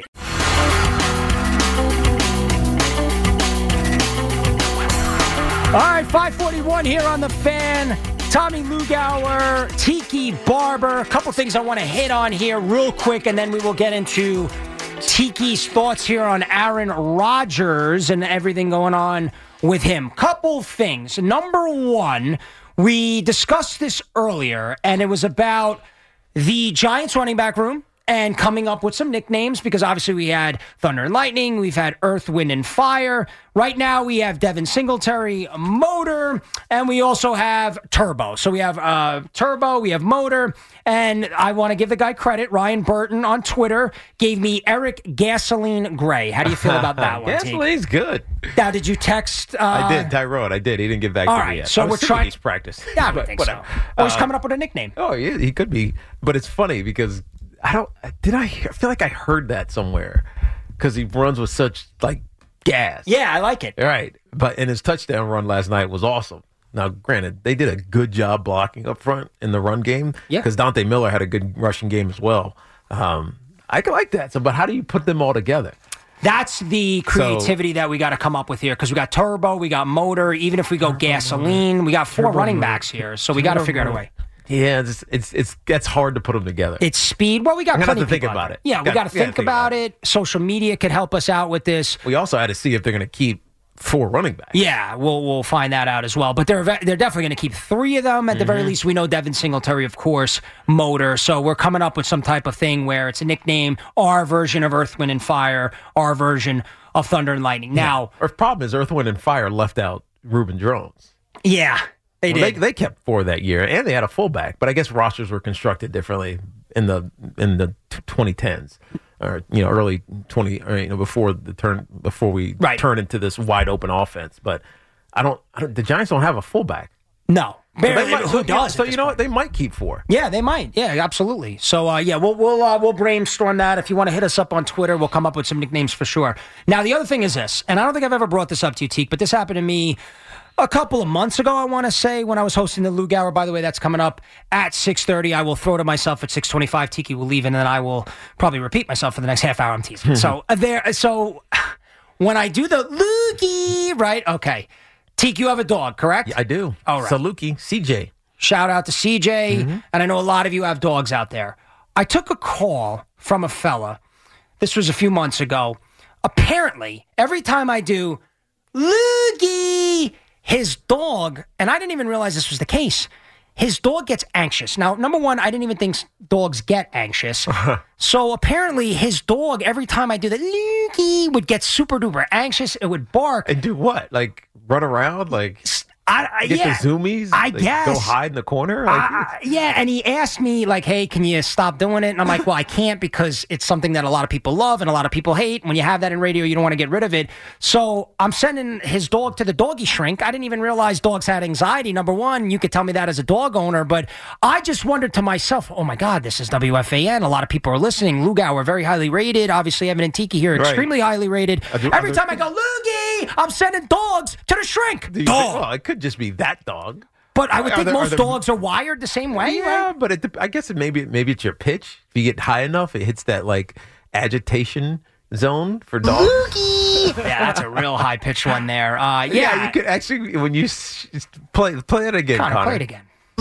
All right, five forty-one here on The Fan. Tommy Lugauer, Tiki Barber. A couple things I want to hit on here real quick, and then we will get into Tiki's thoughts here on Aaron Rodgers and everything going on with him. Couple things. Number one, we discussed this earlier, and it was about the Giants running back room and coming up with some nicknames, because obviously we had Thunder and Lightning, we've had Earth, Wind, and Fire. Right now we have Devin Singletary, Motor, and we also have Turbo. So we have uh, Turbo, we have Motor, and I want to give the guy credit. Ryan Burton on Twitter gave me Eric Gasoline Gray. How do you feel about that one? Gasoline's good. Now, did you text? Uh, I did, Tyrone. I did. He didn't get back all to right, me yet. so I was we're thinking trying- he's practiced. Yeah, I would But think whatever. so. Or he's Uh, coming up with a nickname. Oh, yeah, he could be. But it's funny because I don't. Did I? Hear, I feel like I heard that somewhere because he runs with such like gas. Yeah, I like it. All right, but and his touchdown run last night was awesome. Now, granted, they did a good job blocking up front in the run game. Yeah, because Dante Miller had a good rushing game as well. Um, I could like that. So, but how do you put them all together? That's the creativity so, that we got to come up with here, because we got Turbo, we got Motor. Even if we go Gasoline, we got four Turbo running Motor. backs here, so we got to figure out a way. Yeah, it's it's it's that's hard to put them together. It's speed. Well, we got I'm gonna plenty have to of think people about out it. there. Yeah, we Got- got to we gotta think, think about, about it. Social media could help us out with this. We also had to see if they're going to keep four running backs. Yeah, we'll we'll find that out as well. But they're they're definitely going to keep three of them at the very least. We know Devin Singletary, of course, Motor. So we're coming up with some type of thing where it's a nickname, our version of Earth, Wind, and Fire, our version of Thunder and Lightning. Now, our problem is Earth, Wind, and Fire left out Reuben Jones. Yeah, they well, did. They, they kept four that year, and they had a fullback. But I guess rosters were constructed differently in the in the twenty tens, or you know, early twenty, or, you know, before the turn before we right. turn into this wide open offense. But I don't, I don't. The Giants don't have a fullback. No. So they might, Who so, does? So you know what? They might keep four. Yeah, they might. Yeah, absolutely. So uh, yeah, we'll we'll uh, we'll brainstorm that. If you want to hit us up on Twitter, we'll come up with some nicknames for sure. Now the other thing is this, and I don't think I've ever brought this up to you, Teak, but this happened to me a couple of months ago, I want to say, when I was hosting the Lug Hour. By the way, that's coming up at six thirty. I will throw to myself at six twenty-five. Tiki will leave, and then I will probably repeat myself for the next half hour. I'm teasing. so uh, there. So when I do the Loogie, right? Okay. Tiki, you have a dog, correct? Yeah, I do. All right. Saluki, C J. Shout out to C J, Mm-hmm. and I know a lot of you have dogs out there. I took a call from a fella. This was a few months ago. Apparently, every time I do Loogie, his dog, and I didn't even realize this was the case, his dog gets anxious. Now, number one, I didn't even think dogs get anxious. So apparently his dog, every time I do the Loogie, would get super duper anxious. It would bark. And do what? Like run around? Like I, I Get yeah, the zoomies? I Like, guess. Go hide in the corner? Like, Uh, yeah, and he asked me, like, hey, can you stop doing it? And I'm like, well, I can't because it's something that a lot of people love and a lot of people hate. When you have that in radio, you don't want to get rid of it. So I'm sending his dog to the doggy shrink. I didn't even realize dogs had anxiety. Number one, you could tell me that as a dog owner, but I just wondered to myself, oh, my God, this is W F A N. A lot of people are listening. Lugauer, very highly rated. Obviously, Evan and Tiki here, Right. extremely highly rated. I do- Every I do- time I go, Loogie, I'm sending dogs to the shrink. do you Dog. think- well, it could just be that dog. But I would Are think there- are most there- dogs are wired the same way, Yeah, right? but it, dep- I guess it maybe maybe it's your pitch. If you get high enough, it hits that like agitation zone for dogs. Yeah, that's a real high pitched one there. Uh, yeah, you could actually when you s- s- play play it again, Connor, Connor. play it again.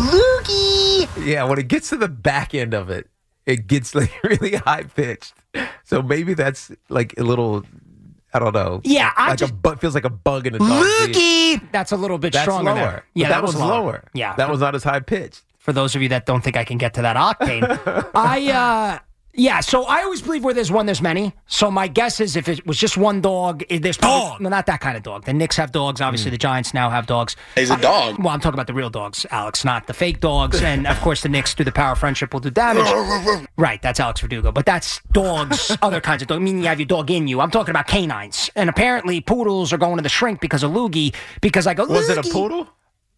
Yeah, when it gets to the back end of it, it gets like really high pitched. So maybe that's like a little, I don't know. Yeah, I like just- a bu- feels like a bug in a dog's ear. Loogie. That's a little bit That's stronger lower. there. Yeah, But that, was one's lower. Yeah, that for, one's not as high pitched. for those of you that don't think I can get to that octane, I uh, yeah. So I always believe where there's one, there's many. So my guess is if it was just one dog, eh, there's probably, Dog. no, not that kind of dog. The Knicks have dogs. Obviously, Hmm. the Giants now have dogs. He's a dog. Well, I'm talking about the real dogs, Alex, not the fake dogs. And of course, the Knicks, through the power of friendship, will do damage. Right, that's Alex Verdugo. But that's dogs, other kinds of dogs. I mean, you have your dog in you. I'm talking about canines. And apparently, poodles are going to the shrink because of Loogie. Because I go, Was it a "Loogie." poodle?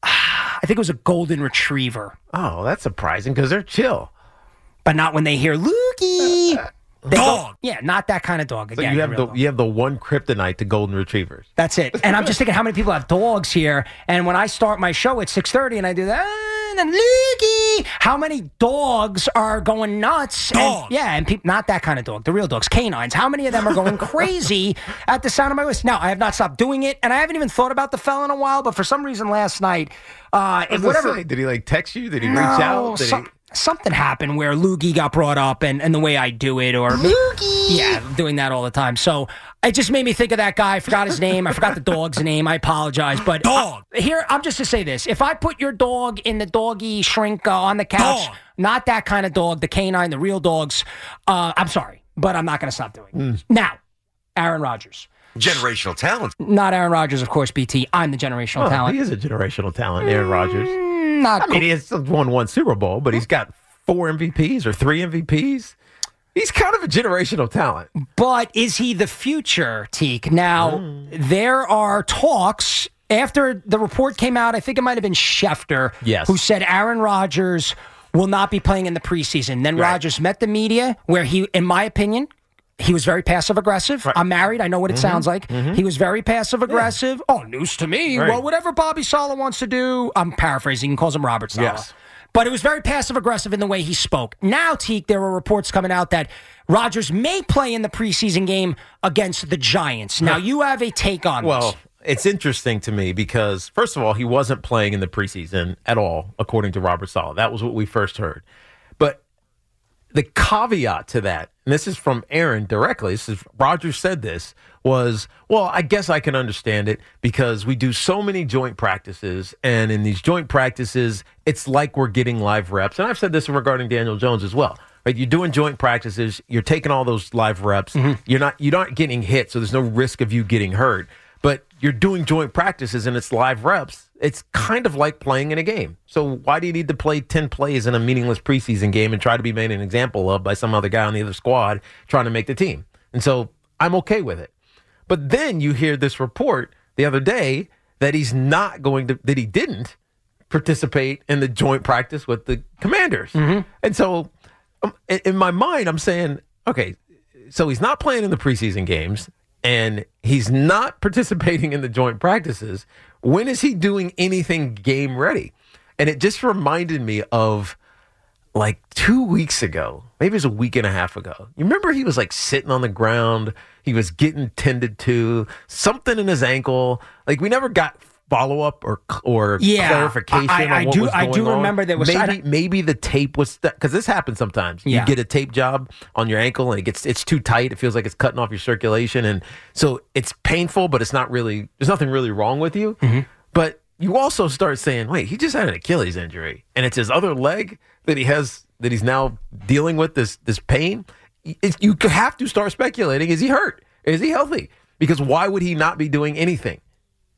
I think it was a golden retriever. Oh, that's surprising because they're chill. But not when they hear Loogie. They go- Dog. yeah, not that kind of dog. So Again, you have real the dog. you have the one kryptonite to golden retrievers. That's it. And I'm just thinking how many people have dogs here. And when I start my show at six thirty and I do that, and then Loogie, how many dogs are going nuts? And- Dog. yeah, and people, not that kind of dog, the real dogs, canines. How many of them are going crazy at the sound of my voice? Now, I have not stopped doing it, and I haven't even thought about the fella in a while, but for some reason last night, uh, What whatever. whatever. Did he like text you? Did he No, reach out? Did some- he... something happened where Loogie got brought up and, and the way I do it, or yeah, I'm doing that all the time. So it just made me think of that guy. I forgot his name. I forgot the dog's name. I apologize, but Dog. uh, here I'm just to say this: if I put your dog in the doggy shrink uh, on the couch, Dog. not that kind of dog, the canine, the real dogs. Uh, I'm sorry, but I'm not going to stop doing it. Mm. Now, Aaron Rodgers. Generational talent. Not Aaron Rodgers, of course, B T. I'm the generational Oh, talent. he is a generational talent, Aaron Rodgers. Not I mean, he has won one Super Bowl, but he's got four M V Ps or three M V Ps. He's kind of a generational talent. But is he the future, Teak? Now, there are talks after the report came out. I think it might have been Schefter Yes. who said Aaron Rodgers will not be playing in the preseason. Then Right. Rodgers met the media where he, in my opinion, he was very passive aggressive. I'm married. I know what it sounds like. He was very passive aggressive. Oh, news to me. Right. Well, whatever Bobby Saleh wants to do, I'm paraphrasing. He calls him Robert Saleh. Yes. But it was very passive aggressive in the way he spoke. Now, Teak, there were reports coming out that Rodgers may play in the preseason game against the Giants. Now, you have a take on Well, this. it's interesting to me because, first of all, he wasn't playing in the preseason at all, according to Robert Saleh. That was what we first heard. But the caveat to that, and this is from Aaron directly, this is Rodgers said this, was, well, I guess I can understand it because we do so many joint practices, and in these joint practices, it's like we're getting live reps. And I've said this regarding Daniel Jones as well. Right? You're doing joint practices, you're taking all those live reps, you're not you're not getting hit, so there's no risk of you getting hurt. But you're doing joint practices and it's live reps. It's kind of like playing in a game. So why do you need to play ten plays in a meaningless preseason game and try to be made an example of by some other guy on the other squad trying to make the team? And so I'm okay with it. But then you hear this report the other day that he's not going to, that he didn't participate in the joint practice with the Commanders. And so um, in, in my mind, I'm saying, okay, so he's not playing in the preseason games and he's not participating in the joint practices. When is he doing anything game ready? And it just reminded me of like two weeks ago, maybe it was a week and a half ago. You remember he was like sitting on the ground. He was getting tended to, something in his ankle. Like we never got follow up or or Yeah, clarification I- I- on I what do- was I going do on. remember there was- I maybe don't- maybe the tape was because this happens sometimes. Yeah. You get a tape job on your ankle and it gets it's too tight. It feels like it's cutting off your circulation, and so it's painful, but it's not really. There's nothing really wrong with you, Mm-hmm. but you also start saying, wait, he just had an Achilles injury, and it's his other leg that he has that he's now dealing with this this pain. It's, you have to start speculating: is he hurt? Is he healthy? Because why would he not be doing anything?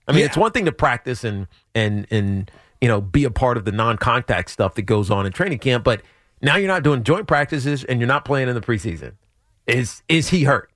I mean, Yeah. it's one thing to practice and and and you know be a part of the non-contact stuff that goes on in training camp, but now you're not doing joint practices and you're not playing in the preseason. Is is he hurt?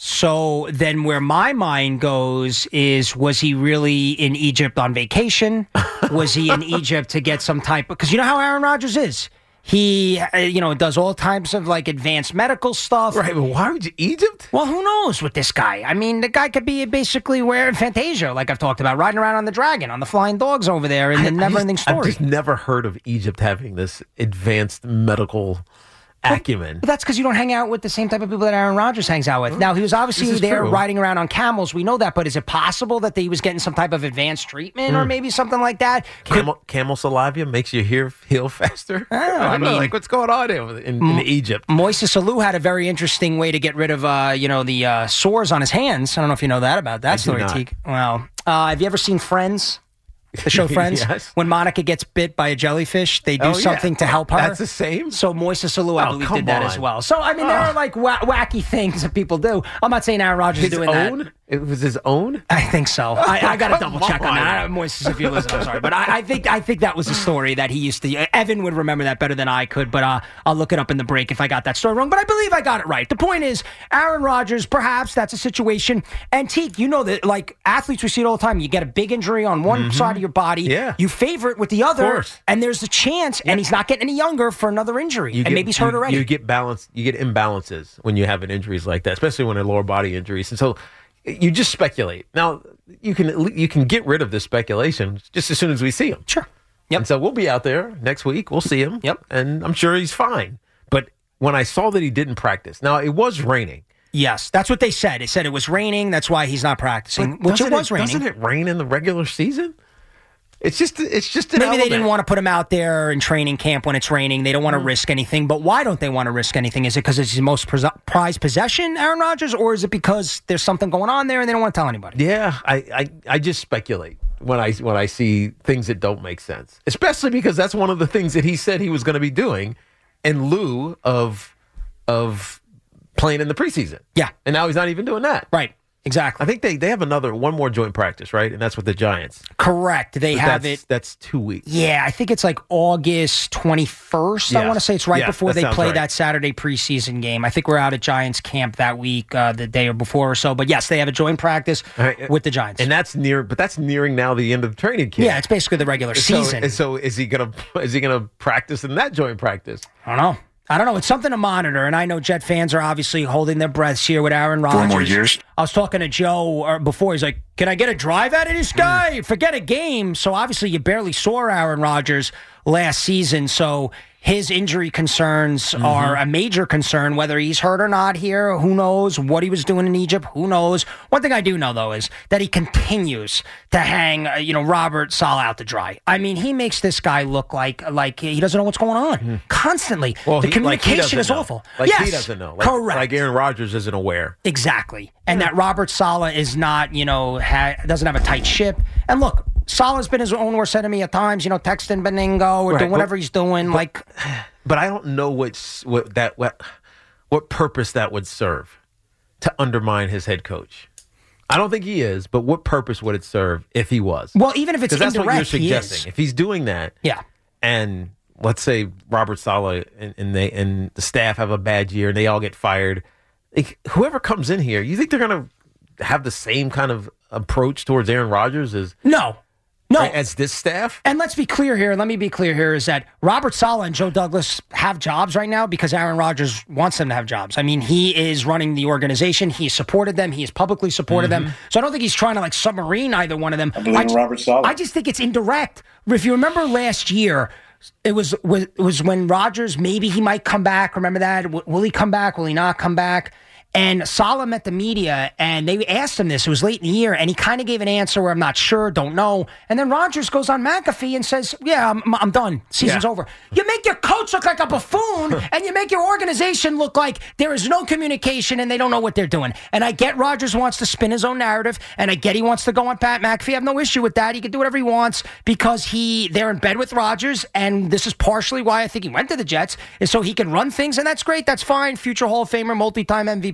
So then where my mind goes is, was he really in Egypt on vacation? Was he in Egypt to get some type of, because you know how Aaron Rodgers is. He, uh, you know, does all types of like advanced medical stuff. Right, but why would you Egypt? Well, who knows with this guy? I mean, the guy could be basically wearing Fantasia, like I've talked about, riding around on the dragon, on the flying dogs over there in the I- I never-ending just- story. I've just never heard of Egypt having this advanced medical acumen. But that's because you don't hang out with the same type of people that Aaron Rodgers hangs out with. Now, he was obviously This is there true. riding around on camels. We know that, but is it possible that he was getting some type of advanced treatment or maybe something like that? Could- Camel, camel saliva makes you heal, heal faster. I I don't know, mean- like what's going on in, in, in Egypt? Moises Alou had a very interesting way to get rid of, uh, you know, the uh, sores on his hands. I don't know if you know that about that I do story, not. Teak. Well, uh, have you ever seen Friends? The show Friends? Yes. When Monica gets bit by a jellyfish, they do Oh, yeah. something to help her. That's the same? So Moises Alou, I Oh, believe, come did that on. as well. So, I mean, there are like wa- wacky things that people do. I'm not saying Aaron Rodgers His is doing own? that. It was his own? I think so. I, I got to Come double check on on. that. I, Moises, if you listen, I'm sorry, but I, I think I think that was a story that he used to. Evan would remember that better than I could, but uh, I'll look it up in the break if I got that story wrong. But I believe I got it right. The point is, Aaron Rodgers, perhaps that's a situation. And Teak, you know that like athletes, we see it all the time. You get a big injury on one side of your body. Yeah. You favor it with the other, course. and there's a chance, and he's not getting any younger for another injury, You and get- maybe he's hurt you, already. You get balance. You get imbalances when you have an injuries like that, especially when they're lower body injuries. And so you just speculate. Now you can you can get rid of this speculation just as soon as we see him. Sure. Yep. And so we'll be out there next week. We'll see him. Yep. And I'm sure he's fine. But when I saw that he didn't practice, now it was raining. Yes, that's what they said. They said it was raining. That's why he's not practicing, But which it doesn't was raining. Doesn't it rain in the regular season? It's just it's just an Maybe they element. didn't want to put him out there in training camp when it's raining. They don't want to risk anything. But why don't they want to risk anything? Is it because it's his most pres- prized possession, Aaron Rodgers, or is it because there's something going on there and they don't want to tell anybody? Yeah, I, I, I just speculate when I when I see things that don't make sense, especially because that's one of the things that he said he was going to be doing in lieu of of playing in the preseason. Yeah. And now he's not even doing that. Right. Exactly. I think they, they have another one more joint practice, right? And that's with the Giants. Correct. They But have that's, it. That's two weeks. Yeah, I think it's like August twenty-first. I Yes. want to say it's right Yes, before that they sounds play right. that Saturday preseason game. I think we're out at Giants camp that week, uh, the day or before or so. But yes, they have a joint practice All right, with the Giants. And that's near, but that's nearing now the end of the training camp. yeah, it's basically the regular So- season. So, is he gonna is he gonna practice in that joint practice? I don't know. I don't know. It's something to monitor, and I know Jet fans are obviously holding their breaths here with Aaron Rodgers. Four more years. I was talking to Joe uh, before. He's like, "Can I get a drive out of this guy? Forget a game." So obviously, you barely saw Aaron Rodgers last season. So his injury concerns Mm-hmm. are a major concern. Whether he's hurt or not here, who knows? What he was doing in Egypt, who knows? One thing I do know though is that he continues to hang, uh, you know, Robert Saleh out to dry. I mean, he makes this guy look like like he doesn't know what's going on constantly. Mm-hmm. Well, the he- like, he communication doesn't is know. awful. Like yes, he doesn't know. Like, correct. Like Aaron Rodgers isn't aware. Exactly. And that Robert Saleh is not, you know, ha- doesn't have a tight ship. And look, Saleh's been his own worst enemy at times, you know, texting Beningo or Right, doing but- whatever he's doing. like, But I don't know what's, what that what what purpose that would serve to undermine his head coach. I don't think he is, but what purpose would it serve if he was? well, even if it's Because that's what you're indirect, he suggesting. is. If he's doing that, Yeah. and let's say Robert Saleh and, and they and the staff have a bad year and they all get fired, like, whoever comes in here, you think they're going to have the same kind of approach towards Aaron Rodgers as No. No. as this staff? And let's be clear here. Let me be clear here is that Robert Saleh and Joe Douglas have jobs right now because Aaron Rodgers wants them to have jobs. I mean, he is running the organization. He supported them. He has publicly supported Mm-hmm. them. So I don't think he's trying to like submarine either one of them. I believe in ju- Robert Saleh. I just think it's indirect. If you remember last year, it was it was when Rodgers, maybe he might come back. Remember that? W- Will he come back? Will he not come back? And Saleh met the media, and they asked him this. It was late in the year, and he kind of gave an answer where I'm not sure, don't know. And then Rodgers goes on McAfee and says, yeah, I'm, I'm done. Season's Yeah. over. You make your coach look like a buffoon, and you make your organization look like there is no communication and they don't know what they're doing. And I get Rodgers wants to spin his own narrative, and I get he wants to go on Pat McAfee. I have no issue with that. He can do whatever he wants because he they're in bed with Rodgers, and this is partially why I think he went to the Jets, is so he can run things, and that's great. That's fine. Future Hall of Famer, multi-time M V P.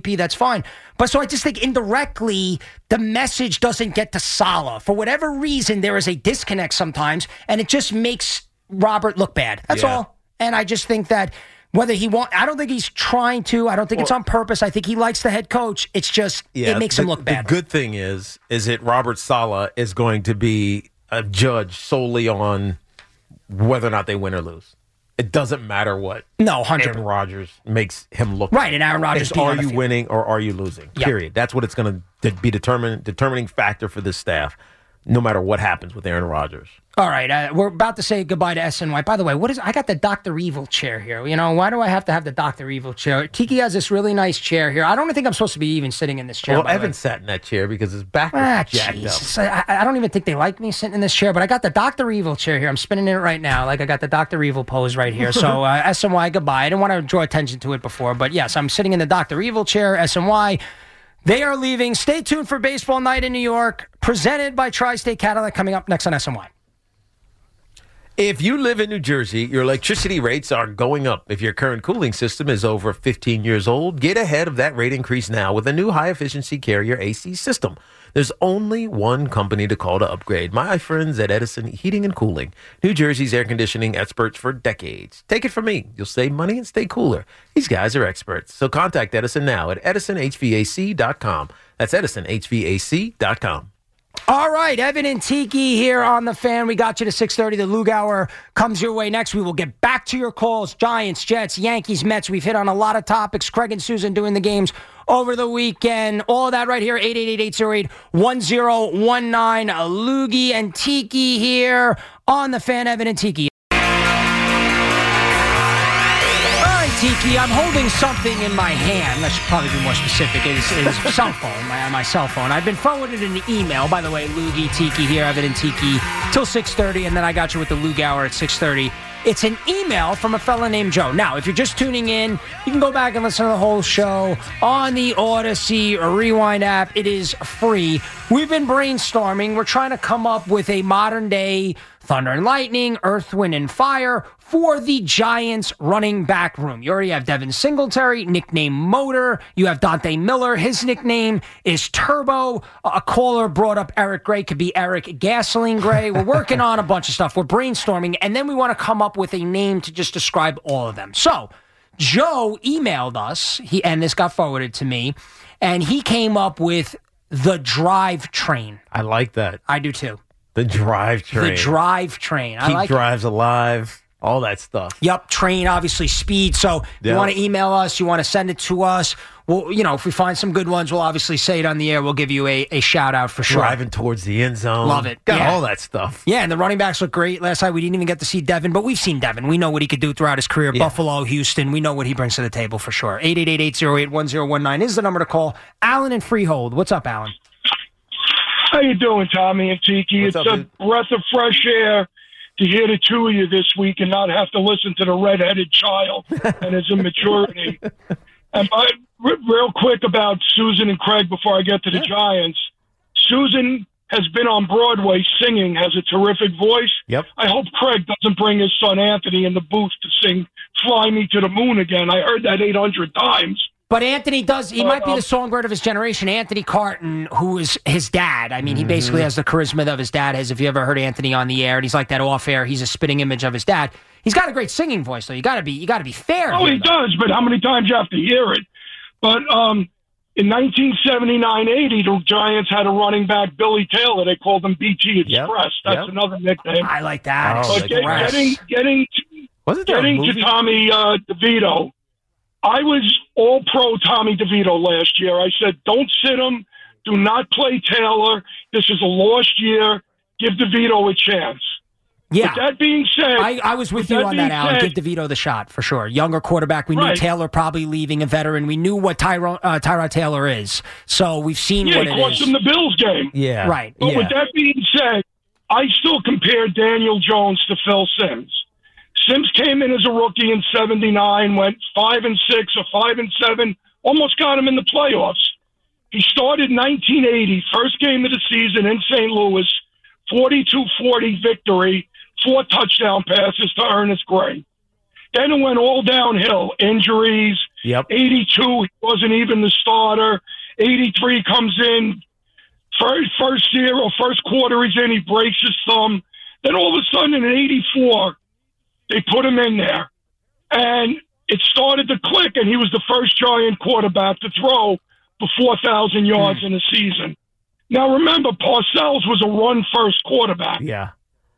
P, that's fine. But so I just think indirectly, the message doesn't get to Saleh. For whatever reason, there is a disconnect sometimes, and it just makes Robert look bad. That's Yeah. all. And I just think that whether he want, I don't think he's trying to. I don't think well, it's on purpose. I think he likes the head coach. It's just, yeah, it makes the, him look bad. The good thing is, is that Robert Saleh is going to be a judge solely on whether or not they win or lose. It doesn't matter what. No, one hundred percent. Aaron Rodgers makes him look right. And Aaron Rodgers, are you winning or are you losing? Yep. Period. That's what it's going to be determined determining factor for this staff, no matter what happens with Aaron Rodgers. All right, uh, we're about to say goodbye to S N Y. By the way, what is? I got the Doctor Evil chair here. You know, why do I have to have the Doctor Evil chair? Tiki has this really nice chair here. I don't think I'm supposed to be even sitting in this chair. Well, Evan sat in that chair because his back was ah, jacked Jesus. up. I, I don't even think they like me sitting in this chair, but I got the Doctor Evil chair here. I'm spinning it right now. Like I got the Doctor Evil pose right here. So uh, S N Y, goodbye. I didn't want to draw attention to it before, but yes, I'm sitting in the Doctor Evil chair. S N Y. They are leaving. Stay tuned for Baseball Night in New York, presented by Tri-State Cadillac, coming up next on S N Y. If you live in New Jersey, your electricity rates are going up. If your current cooling system is over fifteen years old, get ahead of that rate increase now with a new high-efficiency Carrier A C system. There's only one company to call to upgrade. My friends at Edison Heating and Cooling, New Jersey's air conditioning experts for decades. Take it from me. You'll save money and stay cooler. These guys are experts. So contact Edison now at edison h v a c dot com. That's edison h v a c dot com. All right, Evan and Tiki here on The Fan. We got you to six thirty. The Lug Hour comes your way next. We will get back to your calls. Giants, Jets, Yankees, Mets. We've hit on a lot of topics. Craig and Susan doing the games over the weekend. All of that right here, eight eight eight, eight oh eight, one oh one nine. Lugie and Tiki here on The Fan. Evan and Tiki. Tiki, I'm holding something in my hand. I should probably be more specific. It is, it is a cell phone, my, my cell phone. I've been forwarded an email. By the way, Loogie, Tiki here, Evan and Tiki, till six thirty, and then I got you with the Lug Hour at six thirty. It's an email from a fella named Joe. Now, if you're just tuning in, you can go back and listen to the whole show on the Odyssey or Rewind app. It is free. We've been brainstorming. We're trying to come up with a modern-day Thunder and Lightning, Earth, Wind, and Fire for the Giants running back room. You already have Devin Singletary, nickname Motor. You have Dante Miller. His nickname is Turbo. A caller brought up Eric Gray. Could be Eric Gasoline Gray. We're working on a bunch of stuff. We're brainstorming, and then we want to come up with a name to just describe all of them. So Joe emailed us, he, and this got forwarded to me, and he came up with the Drive Train. I like that. I do too. The Drive Train. The Drive Train. I Keep like drives it. alive. All that stuff. Yep, train, obviously speed. So you Yep. want to email us, you want to send it to us. Well, you know, if we find some good ones, we'll obviously say it on the air. We'll give you a, a shout out for sure. Driving towards the end zone. Love it. Got Yeah. all that stuff. Yeah, and the running backs look great. Last night we didn't even get to see Devin, but we've seen Devin. We know what he could do throughout his career. Yeah. Buffalo, Houston, we know what he brings to the table for sure. eight eight eight, eight oh eight, one oh one nine is the number to call. Alan in Freehold. What's up, Alan? How you doing, Tommy and Tiki? What's it's up, a dude? breath of fresh air to hear the two of you this week and not have to listen to the redheaded child and his immaturity. And by, r- real quick about Susan and Craig before I get to the Giants. Susan has been on Broadway singing, has a terrific voice. Yep. I hope Craig doesn't bring his son Anthony in the booth to sing Fly Me to the Moon again. I heard that eight hundred times. But Anthony does, he might be Uh, the songbird of his generation. Anthony Carton, who is his dad. I mean, he basically has the charisma that his dad has. If you ever heard Anthony on the air, and he's like that off air, he's a spitting image of his dad. He's got a great singing voice, though. You got to be, you got to be fair. Oh, here, he though. does, but how many times you have to hear it? But um, in nineteen seventy-nine eighty, the Giants had a running back, Billy Taylor. They called him B T Yep, Express. That's yep. another nickname. I like that. Oh, But like get, Express. getting getting to, Wasn't there a getting movie? to Tommy uh, DeVito, I was all pro Tommy DeVito last year. I said, don't sit him. Do not play Taylor. This is a lost year. Give DeVito a chance. Yeah. With that being said, I, I was with with you on that, being Alan. said- Give DeVito the shot, for sure. Younger quarterback. We knew Right. Taylor probably leaving, a veteran. We knew what Tyrod, uh, Tyrod Taylor is. So we've seen yeah, what he it cost is. him the Bills game. Yeah. Right. But Yeah. with that being said, I still compare Daniel Jones to Phil Simms. Simms came in as a rookie in seventy-nine, went five and six or five and seven, almost got him in the playoffs. He started nineteen eighty, first game of the season in Saint Louis, forty-two forty victory, four touchdown passes to Ernest Gray. Then it went all downhill, injuries, Yep. eighty-two, he wasn't even the starter. eighty-three comes in. First, first year or first quarter he's in, he breaks his thumb. Then all of a sudden in eighty-four, they put him in there. And it started to click, and he was the first Giant quarterback to throw for four thousand yards mm. in a season. Now, remember, Parcells was a run-first quarterback. Yeah.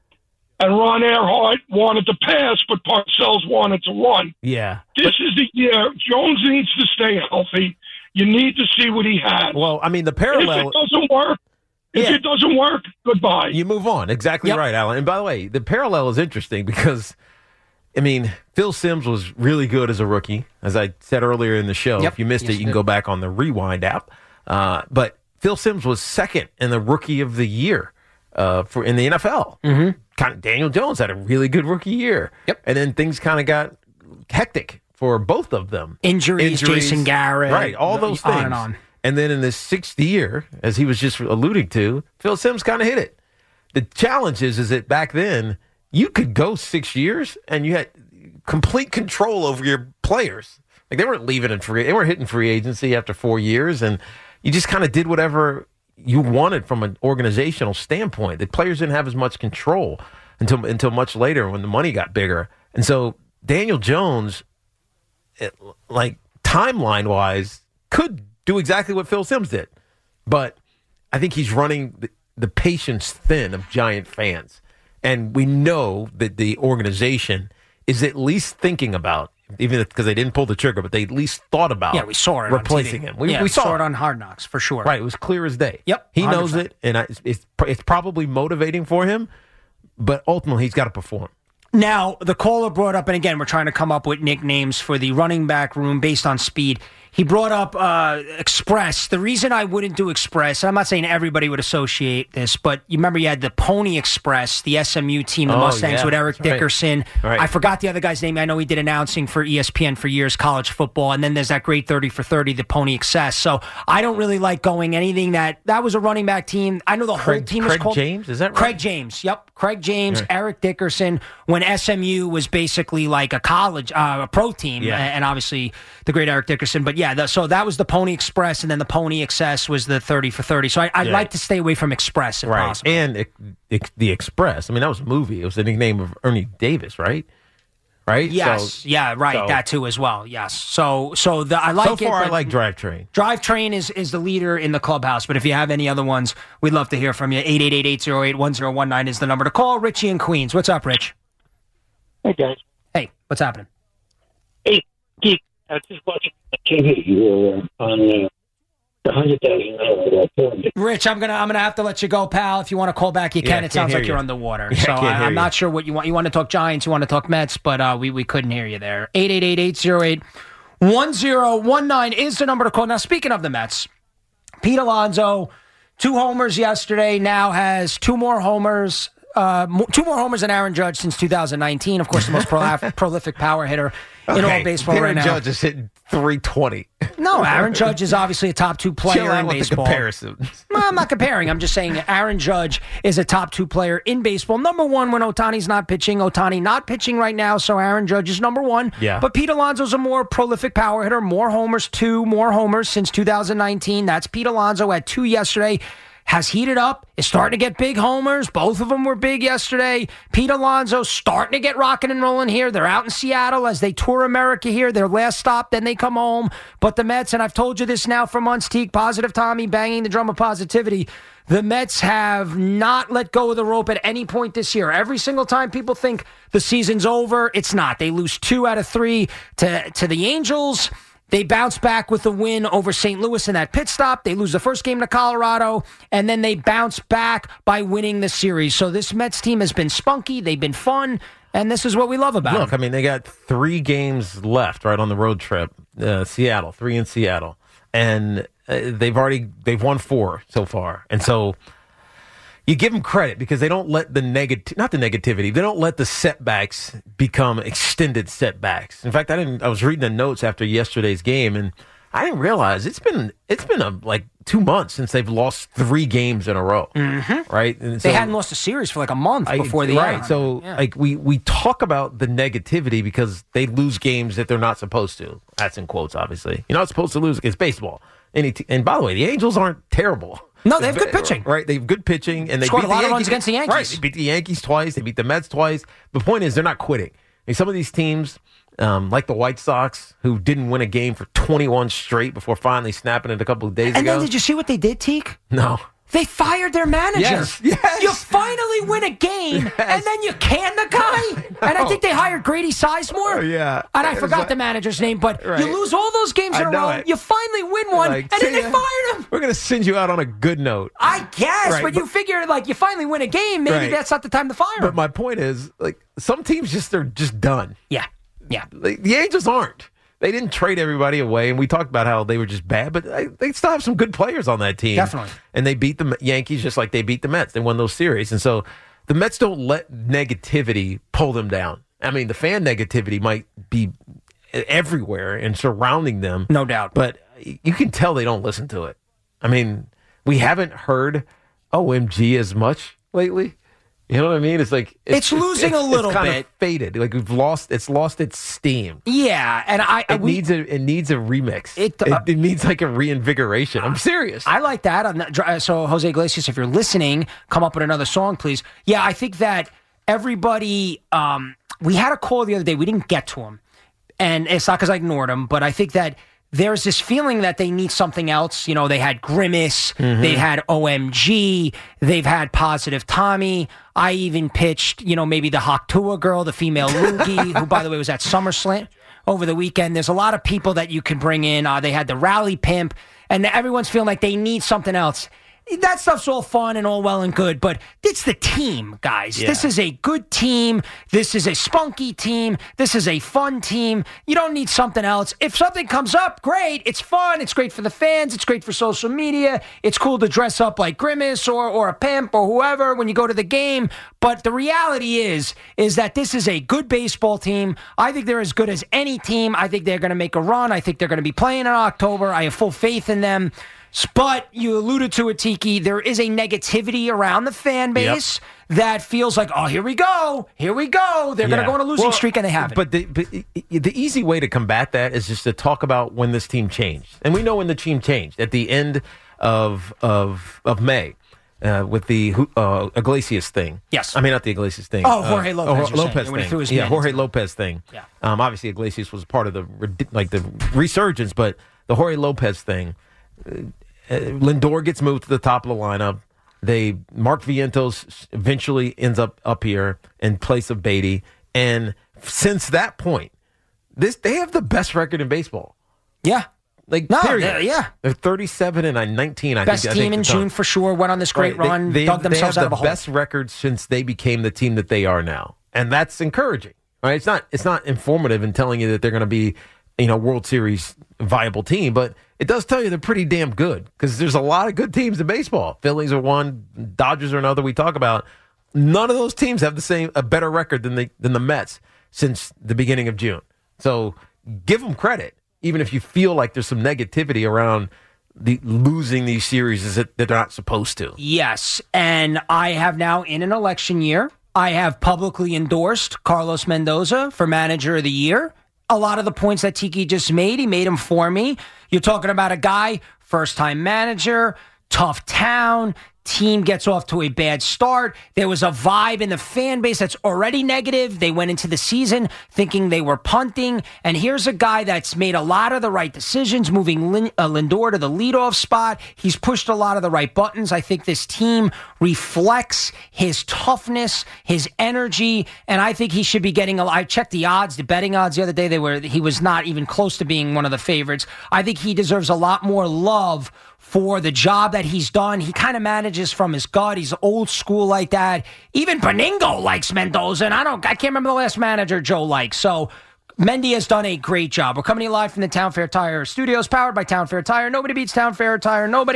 And Ron Earhart wanted to pass, but Parcells wanted to run. Yeah. This but, is the year. Jones needs to stay healthy. You need to see what he has. Well, I mean, the parallel... If it doesn't work, if yeah. it doesn't work, goodbye. You move on. Exactly yep. right, Alan. And by the way, the parallel is interesting because, I mean, Phil Simms was really good as a rookie, as I said earlier in the show. Yep. If you missed yes, it, you can go back on the Rewind app. Uh, but Phil Simms was second in the Rookie of the Year uh, for in the N F L. Mm-hmm. Kind of Daniel Jones had a really good rookie year. Yep. And then things kind of got hectic for both of them. Injuries, Injuries Jason Garrett. Right, all those things. On and on. And then in this sixth year, as he was just alluding to, Phil Simms kind of hit it. The challenge is, is that back then, you could go six years and you had complete control over your players. Like they weren't leaving in free, they weren't hitting free agency after four years, and you just kind of did whatever you wanted from an organizational standpoint. The players didn't have as much control until until much later when the money got bigger. And so Daniel Jones, it, like timeline wise, could do exactly what Phil Simms did, but I think he's running the, the patience thin of Giant fans, and we know that the organization is at least thinking about, even because they didn't pull the trigger, but they at least thought about yeah, we saw it replacing on T V. him. We, yeah, we saw, saw it on Hard Knocks, for sure. Right, it was clear as day. Yep, he one hundred percent. knows it, and I, it's, it's probably motivating for him, but ultimately he's got to perform. Now, the caller brought up, and again, we're trying to come up with nicknames for the running back room based on speed. He brought up uh, Express. The reason I wouldn't do Express, and I'm not saying everybody would associate this, but you remember you had the Pony Express, the S M U team, the oh, Mustangs yeah, with Eric Dickerson. Right. I forgot the other guy's name. I know he did announcing for E S P N for years, college football, and then there's that great thirty for thirty, the Pony Excess. So I don't really like going anything that, that was a running back team. I know the Craig, whole team Craig was called... James, is that right? Craig James, yep. Craig James, right. Eric Dickerson, when S M U was basically like a college, uh, a pro team, yeah. and obviously the great Eric Dickerson. But yeah, the, so that was the Pony Express, and then the Pony Excess was the thirty for thirty. So I, I'd yeah. like to stay away from Express if right. possible. And it, it, the Express, I mean, that was a movie. It was the nickname of Ernie Davis, right? Right? Yes, so, yeah, right. So, that too as well. Yes. So, so the I like so it. far, but I like Drivetrain. Drivetrain is is the leader in the clubhouse. But if you have any other ones, we'd love to hear from you. eight eight eight, eight oh eight, one oh one nine is the number to call. Richie in Queens. What's up, Rich? Hey, guys. Hey, what's happening? Hey, Geek. I was just watching the T V. You were uh, on uh, the hundred thousand dollars. Rich, I'm gonna I'm gonna have to let you go, pal. If you want to call back, you can. Yeah, it sounds like you. you're underwater, yeah, so I, I'm you. not sure what you want. You want to talk Giants, you want to talk Mets, but uh, we we couldn't hear you there. eight eight eight, eight oh eight, one oh one nine is the number to call. Now, speaking of the Mets, Pete Alonso, two homers yesterday. Now has two more homers. Uh, two more homers than Aaron Judge since two thousand nineteen. Of course, the most pro- prolific power hitter in okay. all baseball Aaron right now. Judge is hitting three twenty. No, Aaron Judge is obviously a top two player Chill out in with baseball. The comparison. Well, I'm not comparing. I'm just saying Aaron Judge is a top two player in baseball. Number one when Ohtani's not pitching. Ohtani not pitching right now, so Aaron Judge is number one. Yeah. But Pete Alonso's a more prolific power hitter. More homers, two more homers since two thousand nineteen. That's Pete Alonso at two yesterday. Has heated up, is starting to get big homers. Both of them were big yesterday. Pete Alonso starting to get rocking and rolling here. They're out in Seattle as they tour America here. Their last stop, then they come home. But the Mets, and I've told you this now for months, Teague, Positive Tommy, banging the drum of positivity. The Mets have not let go of the rope at any point this year. Every single time people think the season's over, it's not. They lose two out of three to, to the Angels. They bounce back with a win over Saint Louis in that pit stop. They lose the first game to Colorado, and then they bounce back by winning the series. So this Mets team has been spunky. They've been fun, and this is what we love about Look, them. I mean, they got three games left, right, on the road trip. Uh, Seattle, three in Seattle. And uh, they've already they've won four so far. And so you give them credit because they don't let the negative, not the negativity, they don't let the setbacks become extended setbacks. In fact, I didn't. I was reading the notes after yesterday's game, and I didn't realize it's been it's been a, like two months since they've lost three games in a row. Mm-hmm. Right? And they so, hadn't lost a series for like a month before I, the right. end. So yeah. like we we talk about the negativity because they lose games that they're not supposed to. That's in quotes, obviously. You're not supposed to lose against baseball. Any t- and by the way, the Angels aren't terrible. No, they have good pitching. Right, they have good pitching, and they scored beat a lot the of runs Yankees. against the Yankees. Right, they beat the Yankees twice. They beat the Mets twice. The point is, they're not quitting. I mean, some of these teams, um, like the White Sox, who didn't win a game for twenty-one straight before finally snapping it a couple of days and ago. then did you see what they did, Teak? No. They fired their manager. Yes, yes. You finally win a game, Yes. and then you can the guy. And I think they hired Grady Sizemore. Oh, yeah. And I It forgot was the like- manager's name, but Right. you lose all those games in I a know row. it. You finally win one, Like, and then see they ya. fired him. We're going to send you out on a good note. I guess, Right, but you but- figure like you finally win a game, maybe Right. that's not the time to fire him. But my point is, like, some teams just are just done. yeah, yeah. Like, the Angels aren't. They didn't trade everybody away, and we talked about how they were just bad, but I, they still have some good players on that team. Definitely. And they beat the Yankees just like they beat the Mets. They won those series. And so the Mets don't let negativity pull them down. I mean, the fan negativity might be everywhere and surrounding them. No doubt. But you can tell they don't listen to it. I mean, we haven't heard O M G as much lately. You know what I mean? It's like It's losing a little it's kind bit. of faded. Like we've lost. It's lost its steam. Yeah, and I It we, needs a it needs a remix. It, It, uh, it needs like a reinvigoration. I'm serious. I like that. I'm not, dr- so, Jose Iglesias, if you're listening, come up with another song, please. Yeah, I think that everybody. Um, we had a call the other day. We didn't get to him, and it's not because I ignored him, but I think that there's this feeling that they need something else. You know, they had Grimace, Mm-hmm. they had O M G, they've had Positive Tommy. I even pitched, you know, maybe the Haktua girl, the female Loogie, who, by the way, was at SummerSlam over the weekend. There's a lot of people that you can bring in. Uh, they had the Rally Pimp, and everyone's feeling like they need something else. That stuff's all fun and all well and good, but it's the team, guys. Yeah. This is a good team. This is a spunky team. This is a fun team. You don't need something else. If something comes up, great. It's fun. It's great for the fans. It's great for social media. It's cool to dress up like Grimace or, or a pimp or whoever when you go to the game. But the reality is, is that this is a good baseball team. I think they're as good as any team. I think they're going to make a run. I think they're going to be playing in October. I have full faith in them. But you alluded to it, Tiki. There is a negativity around the fan base yep. that feels like, oh, here we go. Here we go. They're yeah. going to go on a losing well, streak, and they haven't. But the, but the easy way to combat that is just to talk about when this team changed. And we know when the team changed. At the end of of, of May. Uh, with the uh, Iglesias thing. Yes. I mean, not the Iglesias thing. Oh, Jorge Lopez. Uh, Lopez saying, thing. his yeah, Jorge in. Lopez thing. Yeah. Um, obviously, Iglesias was part of the like the resurgence, but the Jorge Lopez thing. Uh, Lindor gets moved to the top of the lineup. They Mark Vientos eventually ends up up here in place of Beatty, and since that point, this they have the best record in baseball. Yeah. Like, no, period. They're, yeah. They're thirty-seven and nineteen, I best think. Best team I think in June for sure. Went on this great right. run, they, they, dug themselves they have out of a hole. the best record since they became the team that they are now. And that's encouraging. Right? It's not it's not informative in telling you that they're going to be, you know, World Series viable team, but it does tell you they're pretty damn good because there's a lot of good teams in baseball. Phillies are one, Dodgers are another we talk about. None of those teams have the same a better record than the than the Mets since the beginning of June. So give them credit. Even if you feel like there's some negativity around the losing these series that, that they're not supposed to. Yes, and I have now, in an election year, I have publicly endorsed Carlos Mendoza for Manager of the Year. A lot of the points that Tiki just made, he made them for me. You're talking about a guy, first-time manager, tough town, team gets off to a bad start. There was a vibe in the fan base that's already negative. They went into the season thinking they were punting. And here's a guy that's made a lot of the right decisions, moving Lin- uh, Lindor to the leadoff spot. He's pushed a lot of the right buttons. I think this team reflects his toughness, his energy, and I think he should be getting a I checked the odds, the betting odds the other day. They were he was not even close to being one of the favorites. I think he deserves a lot more love for the job that he's done. He kind of manages from his gut. He's old school like that. Even Beningo likes Mendoza, and I don't. I can't remember the last manager Joe likes. So Mendy has done a great job. We're coming to you live from the Town Fair Tire Studios, powered by Town Fair Tire. Nobody beats Town Fair Tire. Nobody.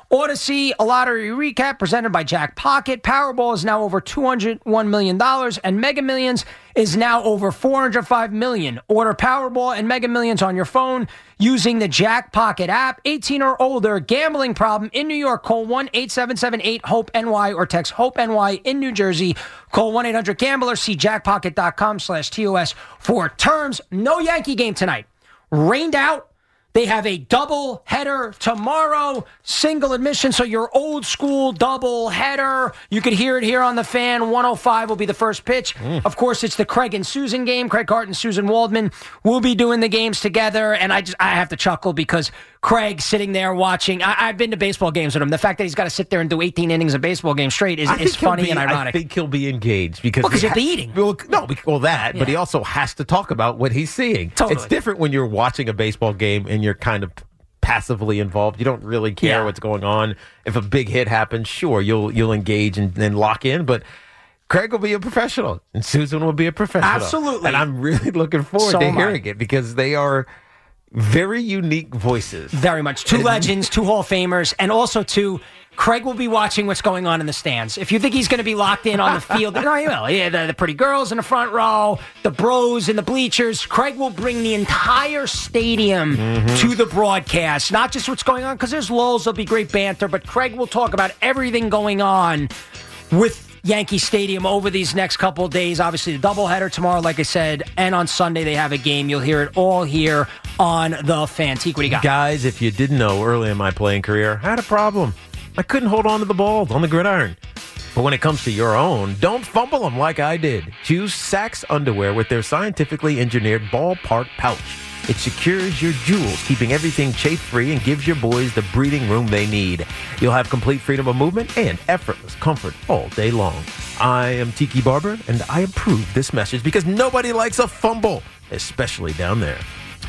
Odyssey, a lottery recap presented by Jack Pocket. Powerball is now over two hundred one million dollars, and Mega Millions is now over four hundred five million dollars. Order Powerball and Mega Millions on your phone using the Jack Pocket app. eighteen or older, gambling problem in New York, call one eight seven seven eight hope N Y or text HOPE-NY in New Jersey. Call one eight hundred gambler, see jackpocket.com slash TOS for terms. No Yankee game tonight. Rained out. They have a double header tomorrow, single admission, so your old school double header. You could hear it here on the Fan. one oh five will be the first pitch. Mm. Of course, it's the Craig and Susan game. Craig Carton, Susan Waldman will be doing the games together, and I just I have to chuckle because Craig sitting there watching. I, I've been to baseball games with him. The fact that he's got to sit there and do eighteen innings of baseball game straight is, is funny be, and ironic. I think he'll be engaged because well, he'll ha- be eating. Well, no, well that, yeah. but he also has to talk about what he's seeing. Totally. It's different when you're watching a baseball game and you're kind of passively involved. You don't really care yeah. what's going on. If a big hit happens, sure, you'll you'll engage and then lock in, but Craig will be a professional and Susan will be a professional. Absolutely. And I'm really looking forward so to hearing I. it because they are very unique voices. Very much. Two legends, two Hall of Famers, and also two, Craig will be watching what's going on in the stands. If you think he's going to be locked in on the field, no, he will. Yeah, the, the pretty girls in the front row, the bros in the bleachers. Craig will bring the entire stadium mm-hmm. to the broadcast, not just what's going on, because there's lulls, there'll be great banter, but Craig will talk about everything going on with Yankee Stadium over these next couple of days. Obviously, the doubleheader tomorrow, like I said, and on Sunday they have a game. You'll hear it all here on The Fan. Teak, what do you got? Guys, if you didn't know, early in my playing career, I had a problem. I couldn't hold on to the ball on the gridiron. But when it comes to your own, don't fumble them like I did. Choose Sax underwear with their scientifically engineered ballpark pouch. It secures your jewels, keeping everything chafe-free and gives your boys the breathing room they need. You'll have complete freedom of movement and effortless comfort all day long. I am Tiki Barber, and I approve this message because nobody likes a fumble, especially down there.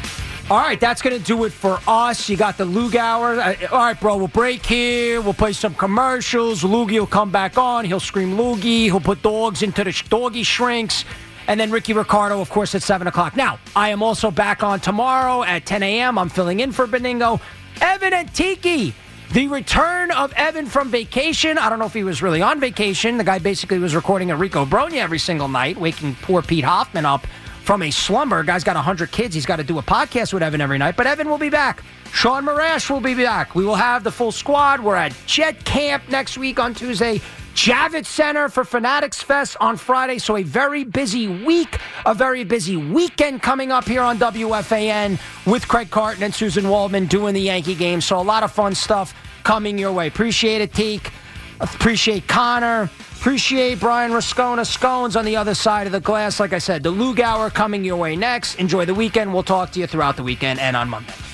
All right, that's going to do it for us. You got the Lug Hour. Uh, all right, bro, we'll break here. We'll play some commercials. Loogie will come back on. He'll scream Loogie. He'll put dogs into the sh- doggy shrinks. And then Ricky Ricardo, of course, at seven o'clock. Now, I am also back on tomorrow at ten a.m. I'm filling in for Beningo. Evan and Tiki, the return of Evan from vacation. I don't know if he was really on vacation. The guy basically was recording a Rico Bronya every single night, waking poor Pete Hoffman up from a slumber. Guy's got one hundred kids. He's got to do a podcast with Evan every night. But Evan will be back. Sean Marash will be back. We will have the full squad. We're at Jet Camp next week on Tuesday. Javits Center for Fanatics Fest on Friday. So a very busy week, a very busy weekend coming up here on W F A N with Craig Carton and Susan Waldman doing the Yankee game. So a lot of fun stuff coming your way. Appreciate it, Teak. Appreciate Connor. Appreciate Brian Rascona Scones on the other side of the glass. Like I said, the Lug Hour coming your way next. Enjoy the weekend. We'll talk to you throughout the weekend and on Monday.